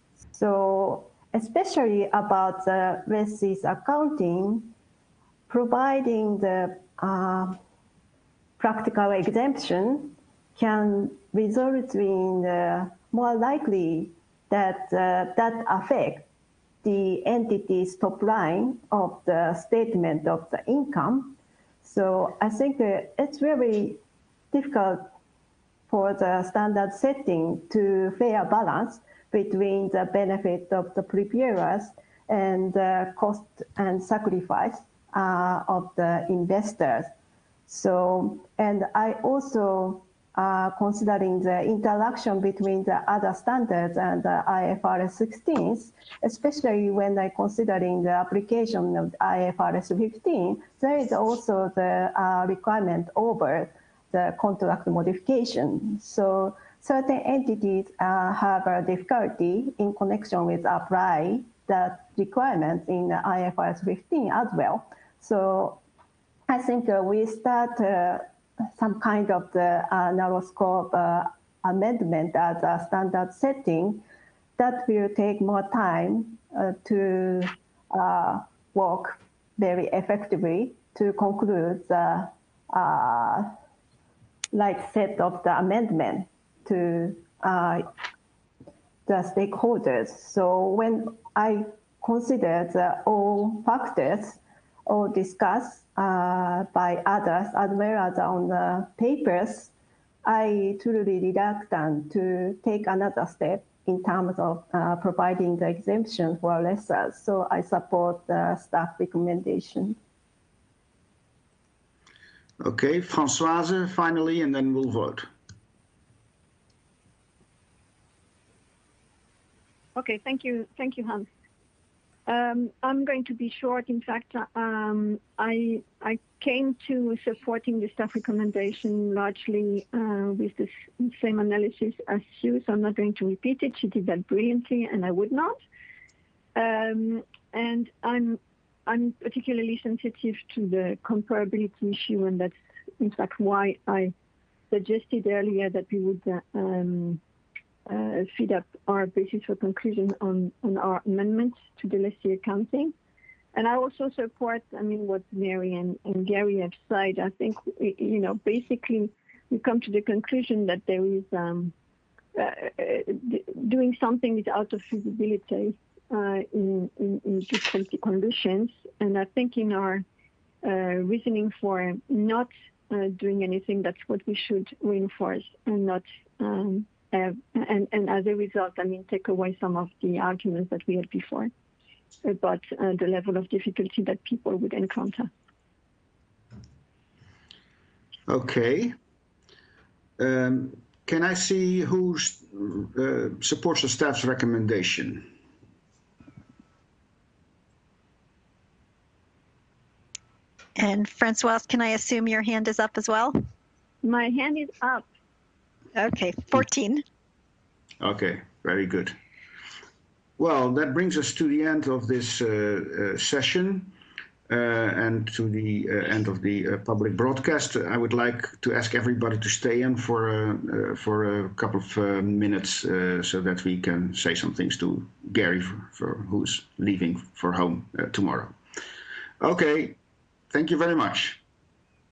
So especially about the lessees accounting, providing the uh, practical exemption can result in uh, more likely that uh, that affect the entity's top line of the statement of the income. So I think uh, it's very difficult for the standard setting to fair balance between the benefit of the preparers and the cost and sacrifice uh, of the investors. So, and I also uh, considering the interaction between the other standards and the I F R S sixteen, especially when I considering the application of I F R S fifteen, there is also the uh, requirement over the contract modification. So certain entities uh, have a difficulty in connection with apply that requirement in the I F R S fifteen as well. So I think uh, we start uh, some kind of the uh, narrow scope uh, amendment as a standard setting that will take more time uh, to uh, work very effectively to conclude the uh, like set of the amendment to uh, the stakeholders. So when I consider the all factors all discussed uh, by others as well as on the papers, I truly reluctant to take another step in terms of uh, providing the exemption for lessors. So I support the staff recommendation. Okay, Françoise, finally, and then we'll vote. Okay, thank you, thank you, Hans. Um, I'm going to be short. In fact, um, I I came to supporting the staff recommendation largely uh, with the same analysis as you, so I'm not going to repeat it. She did that brilliantly, and I would not. Um, and I'm I'm particularly sensitive to the comparability issue, and that's in fact why I suggested earlier that we would uh, um, uh, feed up our basis for conclusion on, on our amendments to the lessee accounting. And I also support, I mean, what Mary and, and Gary have said. I think, you know, basically we come to the conclusion that there is um, uh, doing something is out of feasibility Uh, in, in, in good quality conditions. And I think in our uh, reasoning for not uh, doing anything, that's what we should reinforce and not, um, have, and, and as a result, I mean, take away some of the arguments that we had before about uh, the level of difficulty that people would encounter. Okay. Um, can I see who uh, supports the staff's recommendation? And Francoise, can I assume your hand is up as well? My hand is up. Okay, fourteen. Okay, very good. Well, that brings us to the end of this uh, uh, session uh, and to the uh, end of the uh, public broadcast. I would like to ask everybody to stay in for, uh, uh, for a couple of uh, minutes uh, so that we can say some things to Gary, for, for who's leaving for home uh, tomorrow. Okay. Thank you very much.